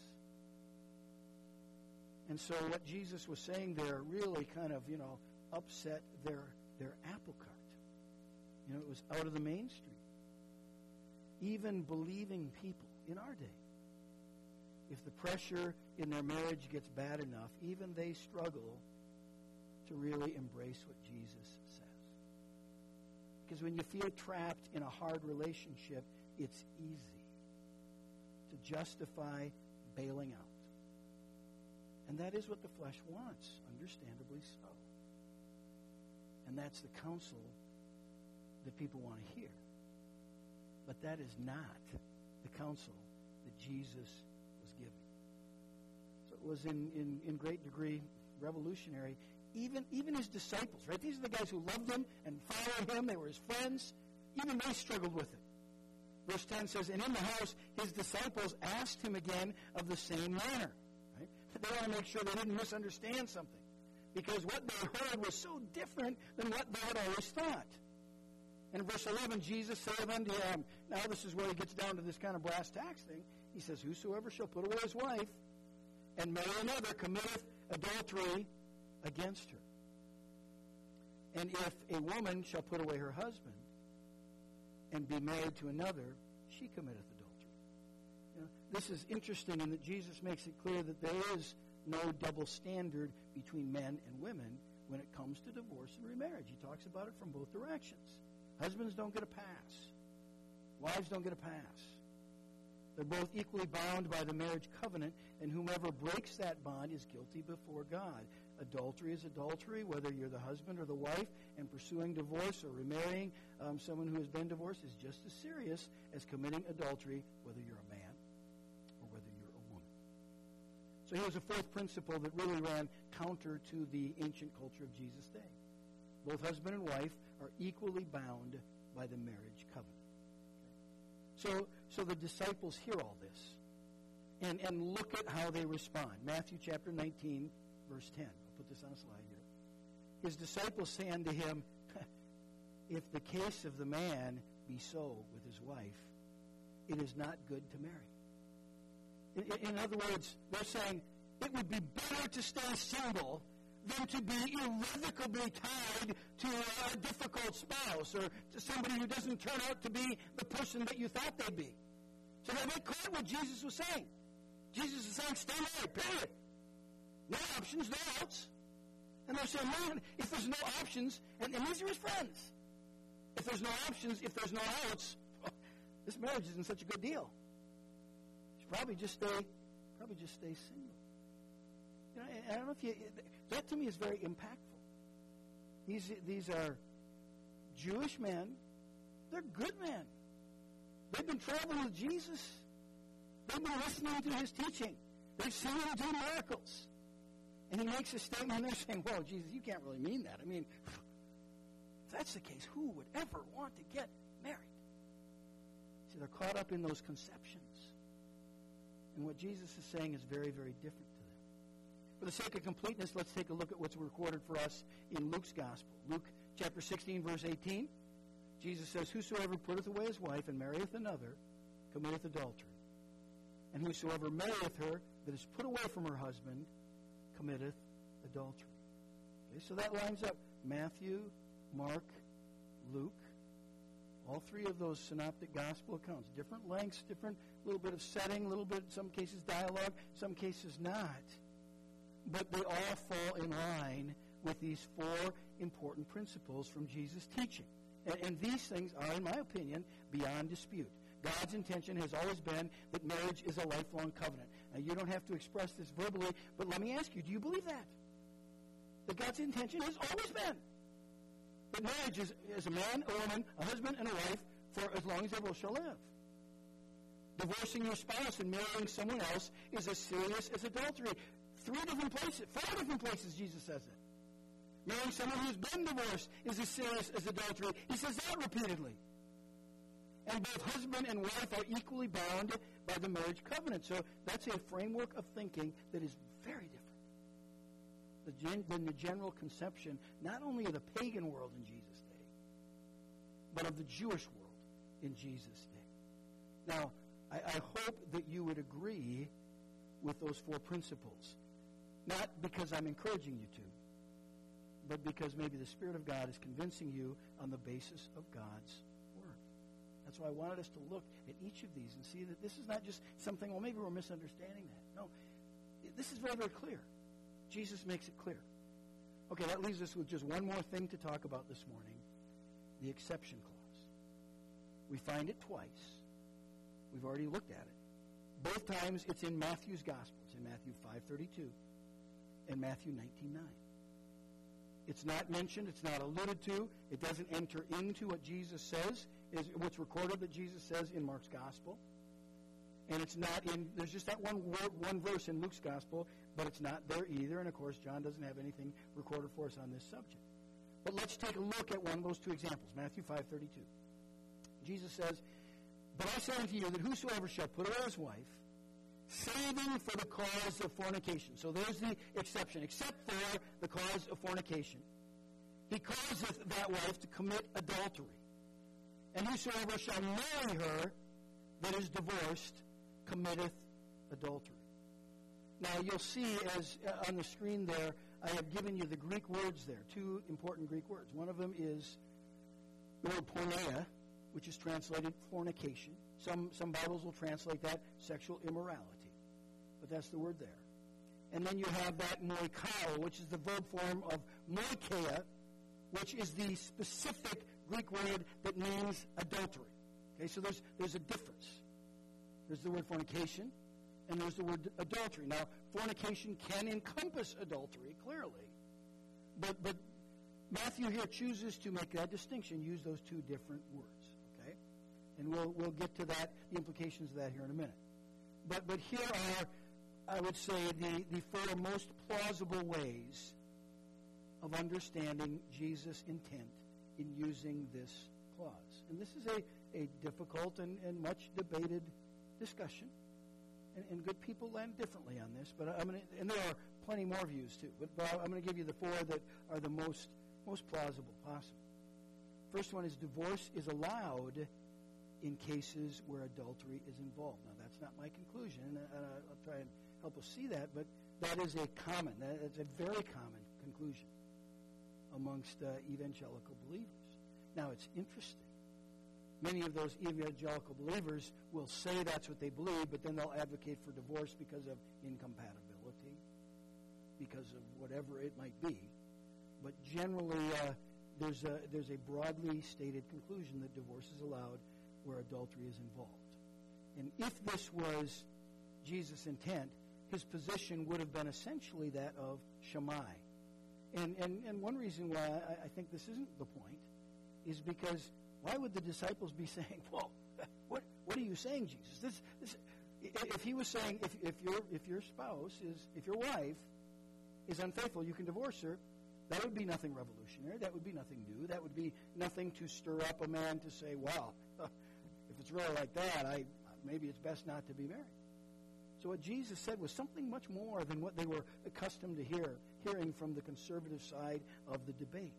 And so what Jesus was saying there really kind of, you know, upset their their apple cart. You know, it was out of the mainstream. Even believing people in our day, if the pressure in their marriage gets bad enough, even they struggle to really embrace what Jesus says. Because when you feel trapped in a hard relationship, it's easy to justify bailing out. And that is what the flesh wants, understandably so. And that's the counsel that people want to hear. But that is not the counsel that Jesus was giving. So was in, in, in great degree revolutionary. Even, even his disciples, right? These are the guys who loved him and followed him. They were his friends. Even they struggled with it. Verse ten says, and in the house his disciples asked him again of the same manner. Right? They want to make sure they didn't misunderstand something. Because what they heard was so different than what they had always thought. And in verse eleven, Jesus said unto him, now this is where he gets down to this kind of brass tacks thing. He says, whosoever shall put away his wife and marry another committeth adultery against her. And if a woman shall put away her husband and be married to another, she committeth adultery. You know, this is interesting in that Jesus makes it clear that there is no double standard between men and women when it comes to divorce and remarriage. He talks about it from both directions. Husbands don't get a pass. Wives don't get a pass. They're both equally bound by the marriage covenant, and whomever breaks that bond is guilty before God. Adultery is adultery, whether you're the husband or the wife, and pursuing divorce or remarrying um, someone who has been divorced is just as serious as committing adultery, whether you're a man or whether you're a woman. So here's a fourth principle that really ran counter to the ancient culture of Jesus' day. Both husband and wife are equally bound by the marriage covenant. So, so the disciples hear all this and, and look at how they respond. Matthew chapter nineteen, verse ten. I'll put this on a slide here. His disciples say unto him, if the case of the man be so with his wife, it is not good to marry. In, in other words, they're saying it would be better to stay single than to be irrevocably tied to a difficult spouse or to somebody who doesn't turn out to be the person that you thought they'd be. So they make clear what Jesus was saying. Jesus is saying, stay married, period. No options, no outs. And they're saying, man, if there's no options, and, and these are his friends, if there's no options, if there's no outs, this marriage isn't such a good deal. You should probably just stay, probably just stay single. You know, I don't know if you, that to me is very impactful. These, these are Jewish men. They're good men. They've been traveling with Jesus. They've been listening to his teaching. They've seen him do miracles. And he makes a statement, and they're saying, well, Jesus, you can't really mean that. I mean, if that's the case, who would ever want to get married? See, they're caught up in those conceptions. And what Jesus is saying is very, very different. For the sake of completeness, let's take a look at what's recorded for us in Luke's Gospel. Luke chapter sixteen, verse eighteen. Jesus says, whosoever putteth away his wife and marrieth another committeth adultery. And whosoever marrieth her that is put away from her husband committeth adultery. Okay, so that lines up Matthew, Mark, Luke. All three of those synoptic gospel accounts. Different lengths, different little bit of setting, a little bit, in some cases dialogue, some cases not. But they all fall in line with these four important principles from Jesus' teaching. And, and these things are, in my opinion, beyond dispute. God's intention has always been that marriage is a lifelong covenant. Now, you don't have to express this verbally, but let me ask you, do you believe that? That God's intention has always been that marriage is, is a man, a woman, a husband, and a wife for as long as they both shall live. Divorcing your spouse and marrying someone else is as serious as adultery. Three different places, four different places Jesus says it. Marrying someone who's been divorced is as serious as adultery. He says that repeatedly. And both husband and wife are equally bound by the marriage covenant. So that's a framework of thinking that is very different the gen- than the general conception, not only of the pagan world in Jesus' day, but of the Jewish world in Jesus' day. Now, I, I hope that you would agree with those four principles. Not because I'm encouraging you to, but because maybe the Spirit of God is convincing you on the basis of God's Word. That's why I wanted us to look at each of these and see that this is not just something, well, maybe we're misunderstanding that. No, this is very, very clear. Jesus makes it clear. Okay, that leaves us with just one more thing to talk about this morning, the exception clause. We find it twice. We've already looked at it. Both times it's in Matthew's Gospel. It's in Matthew five thirty-two and Matthew nineteen nine. It's not mentioned. It's not alluded to. It doesn't enter into what Jesus says, is what's recorded that Jesus says in Mark's Gospel. And it's not in, there's just that one word, one verse in Luke's Gospel, but it's not there either. And, of course, John doesn't have anything recorded for us on this subject. But let's take a look at one of those two examples, Matthew five thirty-two. Jesus says, "But I say unto you that whosoever shall put away his wife, saving for the cause of fornication." So there's the exception. Except for the cause of fornication, he causeth that wife to commit adultery. And whosoever shall marry her that is divorced committeth adultery. Now you'll see as uh, on the screen there, I have given you the Greek words there, two important Greek words. One of them is the word porneia, which is translated fornication. Some some Bibles will translate that sexual immorality, but that's the word there. And then you have that moikao, which is the verb form of moikeia, which is the specific Greek word that means adultery. Okay, so there's there's a difference. There's the word fornication, and there's the word adultery. Now, fornication can encompass adultery, clearly, but but Matthew here chooses to make that distinction, use those two different words. Okay, and we'll we'll get to that, the implications of that here in a minute. But but here are, I would say, the the four most plausible ways of understanding Jesus' intent in using this clause. And this is a, a difficult and, and much debated discussion. And, and good people land differently on this, but I'm gonna, and there are plenty more views too. But, but I'm going to give you the four that are the most most plausible possible. First one is divorce is allowed in cases where adultery is involved. Now that's not my conclusion, and I, I'll try and help us see that, but that is a common, that's a very common conclusion amongst uh, evangelical believers. Now, it's interesting. Many of those evangelical believers will say that's what they believe, but then they'll advocate for divorce because of incompatibility, because of whatever it might be. But generally, uh, there's a there's a broadly stated conclusion that divorce is allowed where adultery is involved. And if this was Jesus' intent, his position would have been essentially that of Shammai. And, and and one reason why I, I think this isn't the point is because why would the disciples be saying, well, what what are you saying, Jesus? This this if he was saying if, if your if your spouse is if your wife is unfaithful, you can divorce her, that would be nothing revolutionary, that would be nothing new, that would be nothing to stir up a man to say, well, if it's really like that, I maybe it's best not to be married. So what Jesus said was something much more than what they were accustomed to hear, hearing from the conservative side of the debate.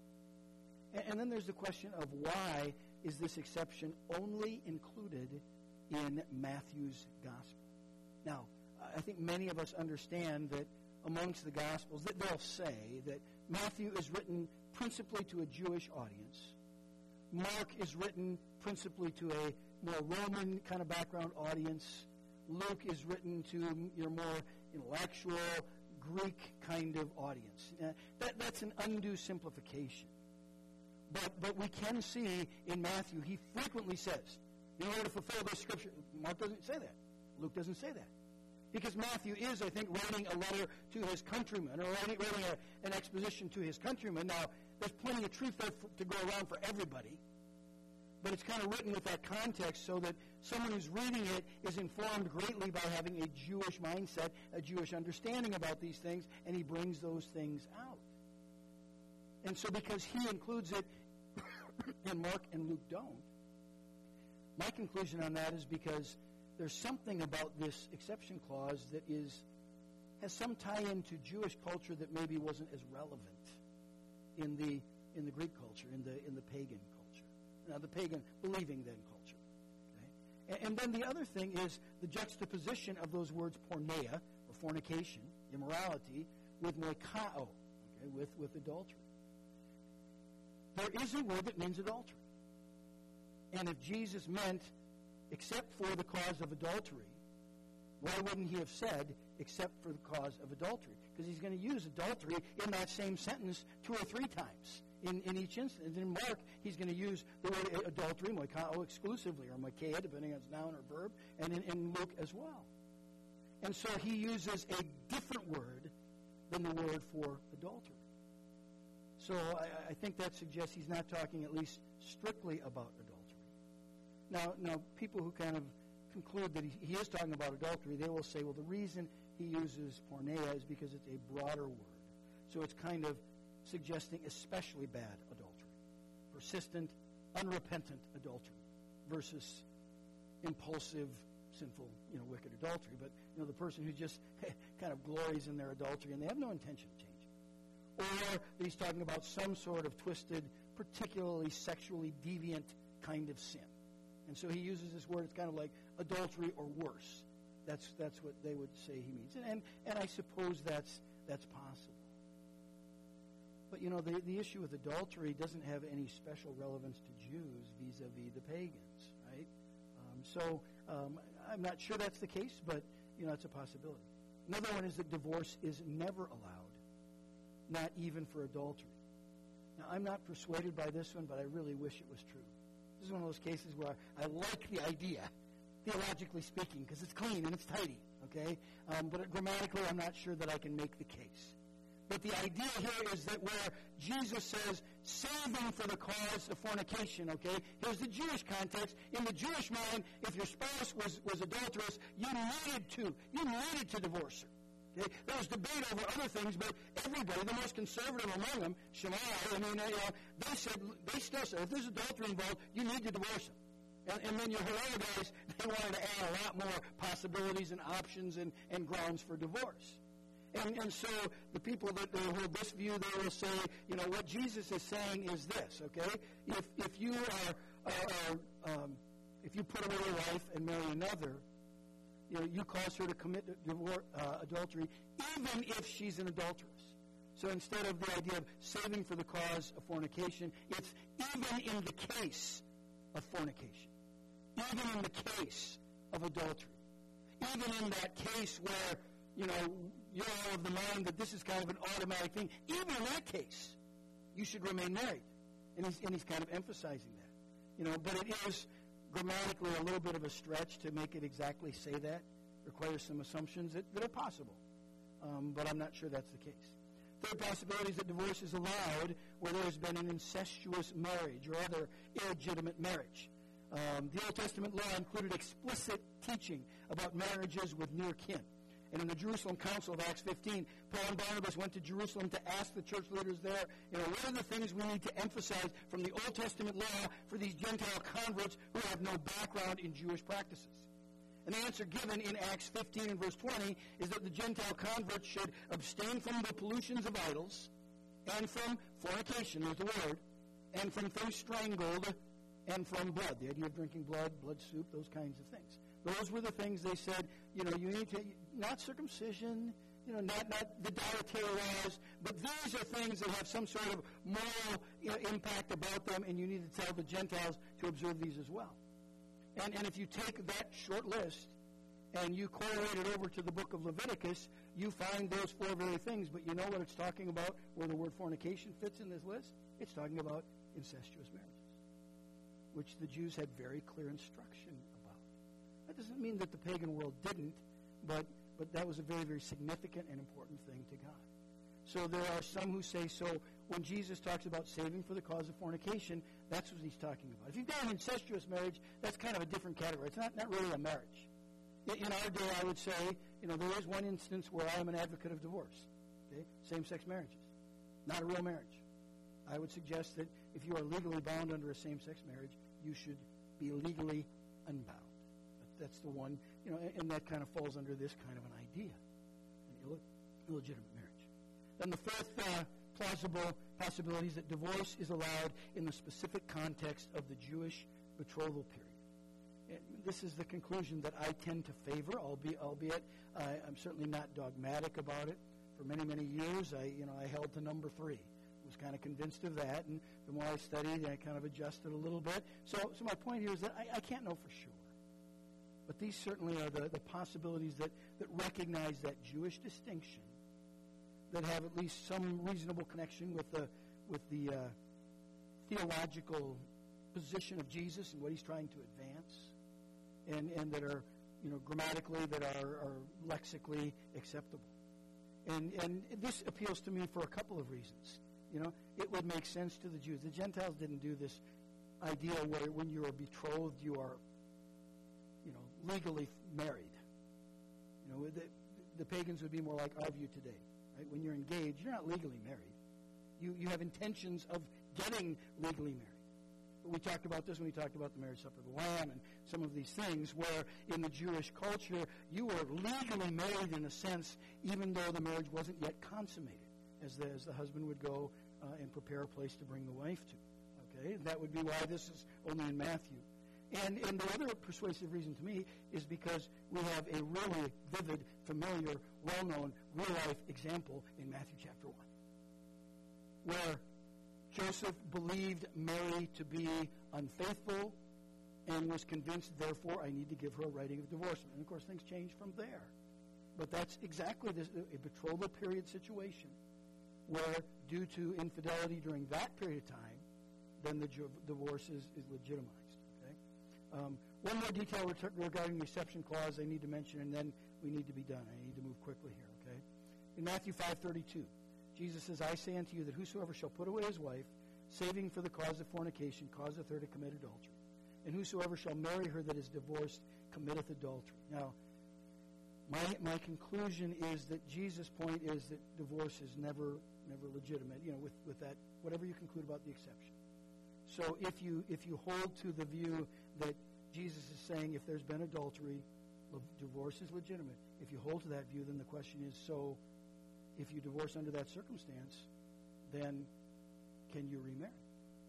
And, and then there's the question of why is this exception only included in Matthew's gospel? Now, I think many of us understand that amongst the gospels, that they'll say that Matthew is written principally to a Jewish audience. Mark is written principally to a more Roman kind of background audience. Luke is written to your more intellectual, Greek kind of audience. Uh, that, that's an undue simplification. But but we can see in Matthew, he frequently says, in order to fulfill this scripture, Mark doesn't say that. Luke doesn't say that. Because Matthew is, I think, writing a letter to his countrymen, or writing, writing a, an exposition to his countrymen. Now, there's plenty of truth there for, to go around for everybody. But it's kind of written with that context so that someone who's reading it is informed greatly by having a Jewish mindset, a Jewish understanding about these things, and he brings those things out. And so because he includes it and Mark and Luke don't, my conclusion on that is because there's something about this exception clause that is has some tie-in to Jewish culture that maybe wasn't as relevant in the in the Greek culture, in the in the pagan culture. Now, the pagan believing then culture. Okay? And, and then the other thing is the juxtaposition of those words porneia, or fornication, immorality, with moikao, okay, with, with adultery. There is a word that means adultery. And if Jesus meant except for the cause of adultery, why wouldn't he have said except for the cause of adultery? Because he's going to use adultery in that same sentence two or three times. In, in each instance. In Mark, he's going to use the word adultery, moikao, exclusively, or moikeia, depending on its noun or verb, and in, in Luke as well. And so he uses a different word than the word for adultery. So I, I think that suggests he's not talking at least strictly about adultery. Now, now people who kind of conclude that he, he is talking about adultery, they will say, well, the reason he uses porneia is because it's a broader word. So it's kind of suggesting especially bad adultery. Persistent, unrepentant adultery versus impulsive, sinful, you know, wicked adultery. But, you know, the person who just kind of glories in their adultery and they have no intention of changing. Or he's talking about some sort of twisted, particularly sexually deviant kind of sin. And so he uses this word, it's kind of like adultery or worse. That's that's what they would say he means. And and, and I suppose that's that's possible. But, you know, the, the issue with adultery doesn't have any special relevance to Jews vis-a-vis the pagans, right? Um, so um, I'm not sure that's the case, but, you know, it's a possibility. Another one is that divorce is never allowed, not even for adultery. Now, I'm not persuaded by this one, but I really wish it was true. This is one of those cases where I, I like the idea, theologically speaking, because it's clean and it's tidy, okay? Um, but grammatically, I'm not sure that I can make the case. But the idea here is that where Jesus says, saving for the cause of fornication, okay? Here's the Jewish context. In the Jewish mind, if your spouse was, was adulterous, you needed to. You needed to divorce her. Okay? There was debate over other things, but everybody, the most conservative among them, Shammai, I mean, you know, they said, they still said, if there's adultery involved, you need to divorce him. And, and then your Hillel guys, they wanted to add a lot more possibilities and options and, and grounds for divorce. And, and so the people that hold this view, they will say, you know, what Jesus is saying is this, okay? If if you are, are, are um, if you put away your wife and marry another, you know, you cause her to commit divorce, uh, adultery, even if she's an adulteress. So instead of the idea of saving for the cause of fornication, it's even in the case of fornication, even in the case of adultery, even in that case where, you know, you're all of the mind that this is kind of an automatic thing. Even in that case, you should remain married. And he's, and he's kind of emphasizing that. You know, but it is grammatically a little bit of a stretch to make it exactly say that. It requires some assumptions that, that are possible. Um, but I'm not sure that's the case. Third possibility is that divorce is allowed where there has been an incestuous marriage or other illegitimate marriage. Um, the Old Testament law included explicit teaching about marriages with near kin. And in the Jerusalem Council of Acts fifteen, Paul and Barnabas went to Jerusalem to ask the church leaders there, you know, what are the things we need to emphasize from the Old Testament law for these Gentile converts who have no background in Jewish practices? And the answer given in Acts fifteen and verse twenty is that the Gentile converts should abstain from the pollutions of idols and from fornication, is the word, and from things strangled and from blood. The idea of drinking blood, blood soup, those kinds of things. Those were the things they said, you know, you need to, not circumcision, you know, not, not the dietary laws, but these are things that have some sort of moral, you know, impact about them, and you need to tell the Gentiles to observe these as well. And, and if you take that short list and you correlate it over to the book of Leviticus, you find those four very things, but you know what it's talking about where the word fornication fits in this list? It's talking about incestuous marriages, which the Jews had very clear instruction about. That doesn't mean that the pagan world didn't, but but that was a very, very significant and important thing to God. So there are some who say, so when Jesus talks about saving for the cause of fornication, that's what he's talking about. If you've got an incestuous marriage, that's kind of a different category. It's not, not really a marriage. In, in our day, I would say, you know, there is one instance where I am an advocate of divorce. Okay? Same-sex marriages. Not a real marriage. I would suggest that if you are legally bound under a same-sex marriage, you should be legally unbound. That's the one, you know, and that kind of falls under this kind of an idea, an Ill- illegitimate marriage. Then the fourth uh, plausible possibility is that divorce is allowed in the specific context of the Jewish betrothal period. And this is the conclusion that I tend to favor, albeit, albeit uh, I'm certainly not dogmatic about it. For many, many years, I, you know, I held to number three. Was kind of convinced of that, and the more I studied, I kind of adjusted a little bit. So, so my point here is that I, I can't know for sure. But these certainly are the, the possibilities that, that recognize that Jewish distinction, that have at least some reasonable connection with the with the uh, theological position of Jesus and what he's trying to advance, and, and that are, you know, grammatically, that are, are lexically acceptable. And and this appeals to me for a couple of reasons. You know, it would make sense to the Jews. The Gentiles didn't do this idea where when you are betrothed, you are, you know, legally married. You know, the, the pagans would be more like our view today. Right? When you're engaged, you're not legally married. You, you have intentions of getting legally married. But we talked about this when we talked about the marriage supper of the Lamb and some of these things where in the Jewish culture you were legally married in a sense even though the marriage wasn't yet consummated as the, as the husband would go uh, and prepare a place to bring the wife to. Okay, that would be why this is only in Matthew. And, and the other persuasive reason to me is because we have a really vivid, familiar, well-known, real-life example in Matthew chapter one where Joseph believed Mary to be unfaithful and was convinced, therefore, I need to give her a writing of divorcement. And, of course, things change from there. But that's exactly this, a betrothal period situation where, due to infidelity during that period of time, then the ju- divorce is, is legitimized. Okay? Um, one more detail regarding the exception clause I need to mention, and then we need to be done. I need to move quickly here. Okay? In Matthew five thirty-two, Jesus says, I say unto you that whosoever shall put away his wife, saving for the cause of fornication, causeth her to commit adultery. And whosoever shall marry her that is divorced, committeth adultery. Now, my my conclusion is that Jesus' point is that divorce is never never legitimate, you know, with, with that, whatever you conclude about the exception. So if you if you hold to the view that Jesus is saying if there's been adultery, divorce is legitimate. If you hold to that view, then the question is, so if you divorce under that circumstance, then can you remarry?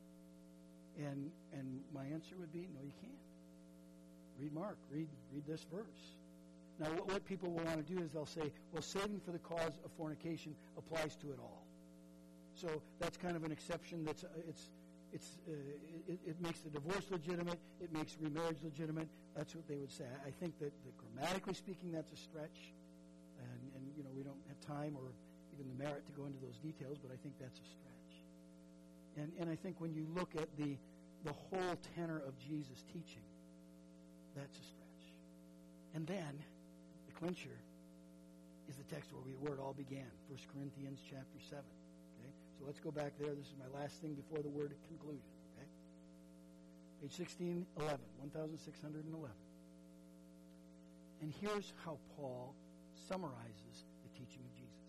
And and my answer would be, no, you can't. Read Mark. Read read this verse. Now, what, what people will want to do is they'll say, well, saving for the cause of fornication applies to it all. So that's kind of an exception. That's uh, it's it's uh, it, it makes the divorce legitimate. It makes remarriage legitimate. That's what they would say. I think that, that grammatically speaking, that's a stretch. And, and, you know, we don't have time or even the merit to go into those details, but I think that's a stretch. And and I think when you look at the the whole tenor of Jesus' teaching, that's a stretch. And then the clincher is the text where, we, where it all began, First Corinthians chapter seven. Okay? So let's go back there. This is my last thing before the word conclusion. Okay? Page sixteen eleven, sixteen eleven. And here's how Paul summarizes the teaching of Jesus.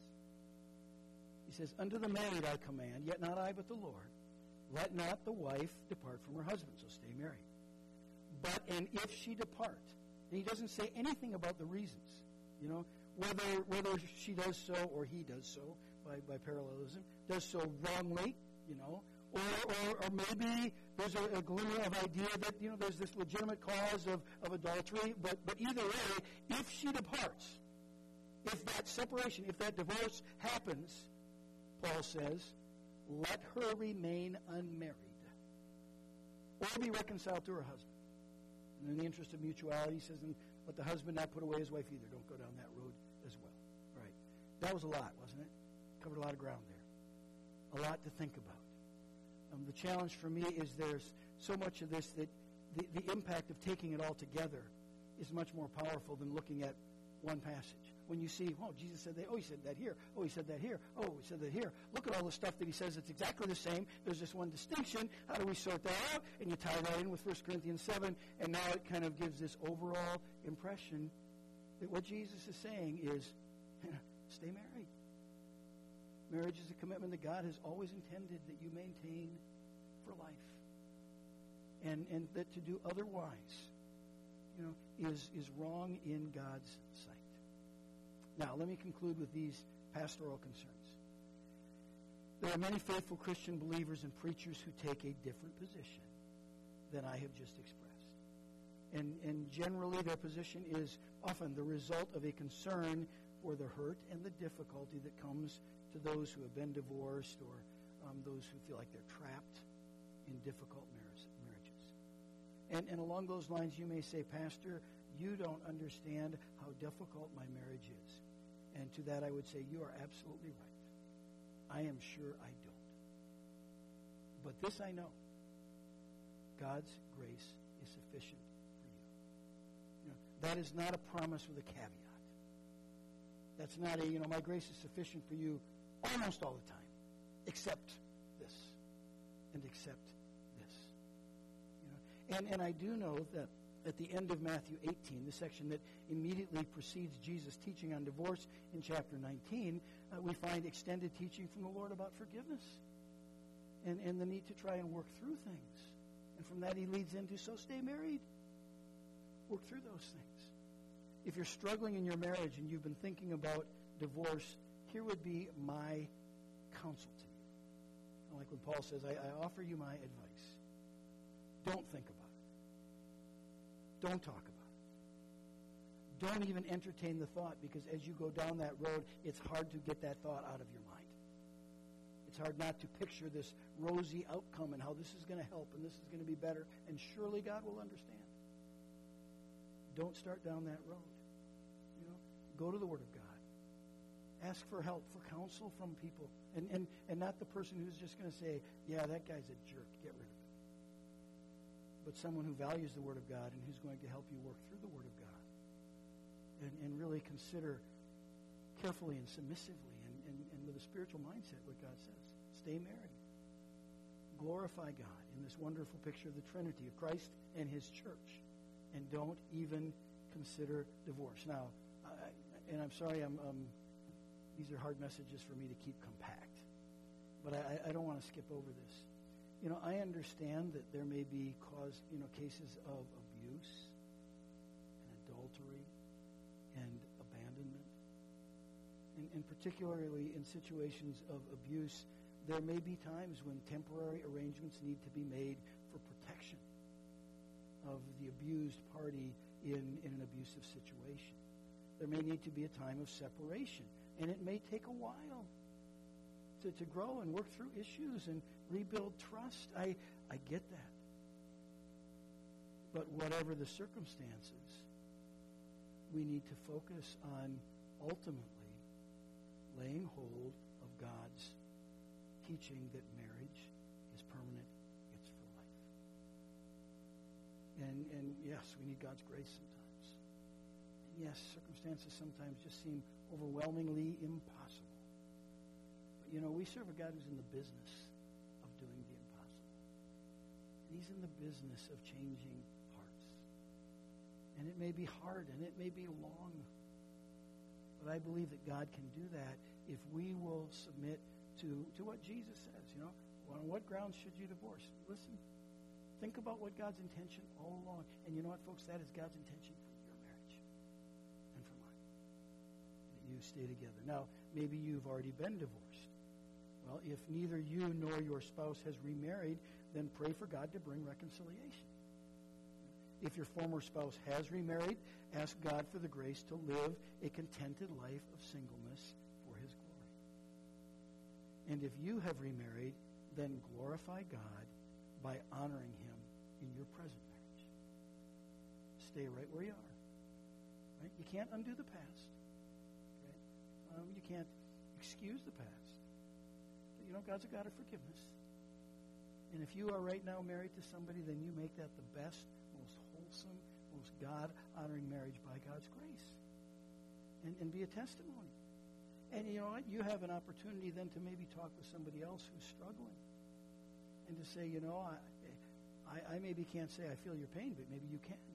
He says, unto the married I command, yet not I but the Lord, let not the wife depart from her husband, so stay married. But, and if she depart, and he doesn't say anything about the reasons, you know, whether whether she does so or he does so, by, by parallelism, does so wrongly, you know, or, or, or maybe there's a, a glimmer of idea that, you know, there's this legitimate cause of, of adultery, but, but either way, if she departs, if that separation, if that divorce happens, Paul says, let her remain unmarried or be reconciled to her husband. And in the interest of mutuality, he says, and let the husband not put away his wife either. Don't go down that road as well. Right. That was a lot, wasn't it? Covered a lot of ground there. A lot to think about. Um, the challenge for me is there's so much of this that the, the impact of taking it all together is much more powerful than looking at one passage. When you see, oh, Jesus said that, oh, he said that here, oh, he said that here, oh, he said that here. Look at all the stuff that he says it's exactly the same. There's this one distinction. How do we sort that out? And you tie that in with First Corinthians seven, and now it kind of gives this overall impression that what Jesus is saying is, stay married. Marriage is a commitment that God has always intended that you maintain for life. And and that to do otherwise, you know, is, is wrong in God's sight. Now, let me conclude with these pastoral concerns. There are many faithful Christian believers and preachers who take a different position than I have just expressed. And, and generally, their position is often the result of a concern for the hurt and the difficulty that comes to those who have been divorced or um, those who feel like they're trapped in difficult marriages. And, and along those lines, you may say, Pastor, you don't understand how difficult my marriage is. And to that I would say, you are absolutely right. I am sure I don't. But this I know. God's grace is sufficient for you. You know, that is not a promise with a caveat. That's not a, you know, my grace is sufficient for you almost all the time, except this and except this. You know, and, and I do know that at the end of Matthew eighteen, the section that immediately precedes Jesus' teaching on divorce in chapter nineteen, uh, we find extended teaching from the Lord about forgiveness and, and the need to try and work through things. And from that he leads into, so stay married. Work through those things. If you're struggling in your marriage and you've been thinking about divorce, here would be my counsel to you. Like when Paul says, I, I offer you my advice. Don't think about it. Don't talk about it. Don't even entertain the thought, because as you go down that road, it's hard to get that thought out of your mind. It's hard not to picture this rosy outcome and how this is going to help and this is going to be better, and surely God will understand. Don't start down that road. You know, go to the Word of God. Ask for help, for counsel from people, and, and, and not the person who's just going to say, yeah, that guy's a jerk, get rid of him. But someone who values the Word of God and who's going to help you work through the Word of God and, and really consider carefully and submissively and, and, and with a spiritual mindset what God says. Stay married. Glorify God in this wonderful picture of the Trinity, of Christ and His church. And don't even consider divorce. Now, I, and I'm sorry, I'm, um, these are hard messages for me to keep compact. But I, I don't want to skip over this. You know, I understand that there may be cause, you know, cases of abuse and adultery and abandonment. And, and particularly in situations of abuse, there may be times when temporary arrangements need to be made for protection of the abused party in, in an abusive situation. There may need to be a time of separation, and it may take a while to, to grow and work through issues and rebuild trust. I, I get that. But whatever the circumstances, we need to focus on ultimately laying hold of God's teaching that marriage is permanent. It's for life. And, and yes, we need God's grace sometimes. And yes, circumstances sometimes just seem overwhelmingly impossible. But, you know, we serve a God who's in the business of doing the impossible. And He's in the business of changing hearts. And it may be hard, and it may be long. But I believe that God can do that if we will submit to, to what Jesus says. You know, on what grounds should you divorce? Listen, think about what God's intention all along. And you know what, folks? That is God's intention for your marriage and for mine. That you stay together. Now, maybe you've already been divorced. Well, if neither you nor your spouse has remarried, then pray for God to bring reconciliation. If your former spouse has remarried, ask God for the grace to live a contented life of singleness for His glory. And if you have remarried, then glorify God by honoring Him in your present marriage. Stay right where you are. Right? You can't undo the past. Okay? Um, you can't excuse the past. But you know, God's a God of forgiveness. And if you are right now married to somebody, then you make that the best, most wholesome, most God-honoring marriage by God's grace. And, and be a testimony. And you know what? You have an opportunity then to maybe talk with somebody else who's struggling. And to say, you know, I, I, I maybe can't say I feel your pain, but maybe you can.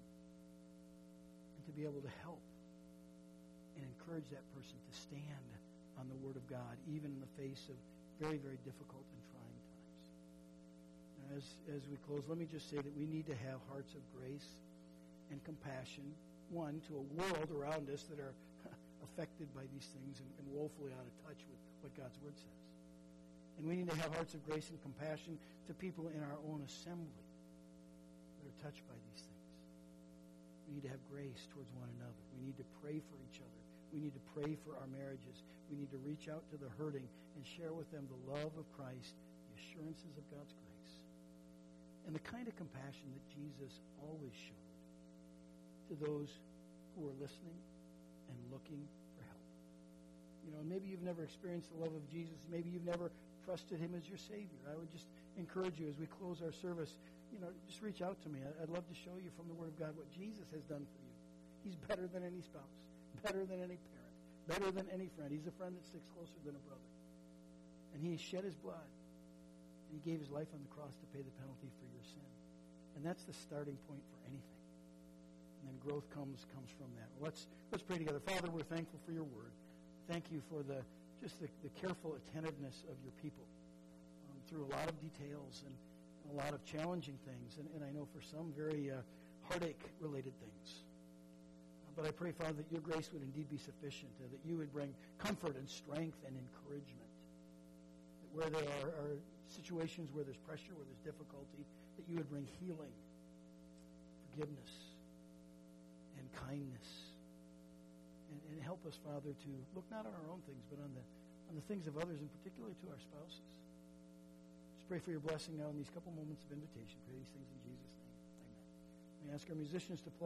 And to be able to help and encourage that person to stand on the Word of God, even in the face of very, very difficult and trying times. Now, as, as we close, let me just say that we need to have hearts of grace and compassion, one, to a world around us that are affected by these things and, and woefully out of touch with what God's Word says. And we need to have hearts of grace and compassion to people in our own assembly that are touched by these things. We need to have grace towards one another. We need to pray for each other. We need to pray for our marriages. We need to reach out to the hurting and share with them the love of Christ, the assurances of God's grace, and the kind of compassion that Jesus always showed to those who are listening and looking for help. You know, maybe you've never experienced the love of Jesus. Maybe you've never trusted Him as your Savior. I would just encourage you as we close our service, you know, just reach out to me. I'd love to show you from the Word of God what Jesus has done for you. He's better than any spouse, better than any parent, better than any friend. He's a friend that sticks closer than a brother. And He shed His blood. And He gave His life on the cross to pay the penalty for your sin. And that's the starting point for anything. and growth comes comes from that. Let's let's pray together. Father, we're thankful for your word. Thank you for the just the, the careful attentiveness of your people um, through a lot of details and a lot of challenging things, and, and I know for some very uh, heartache-related things. But I pray, Father, that your grace would indeed be sufficient, uh, that you would bring comfort and strength and encouragement. That where there are, are situations where there's pressure, where there's difficulty, that you would bring healing, forgiveness, and kindness. And, and help us, Father, to look not on our own things, but on the on the things of others, and particularly to our spouses. Just pray for your blessing now in these couple moments of invitation. Pray these things in Jesus' name. Amen. May I ask our musicians to play.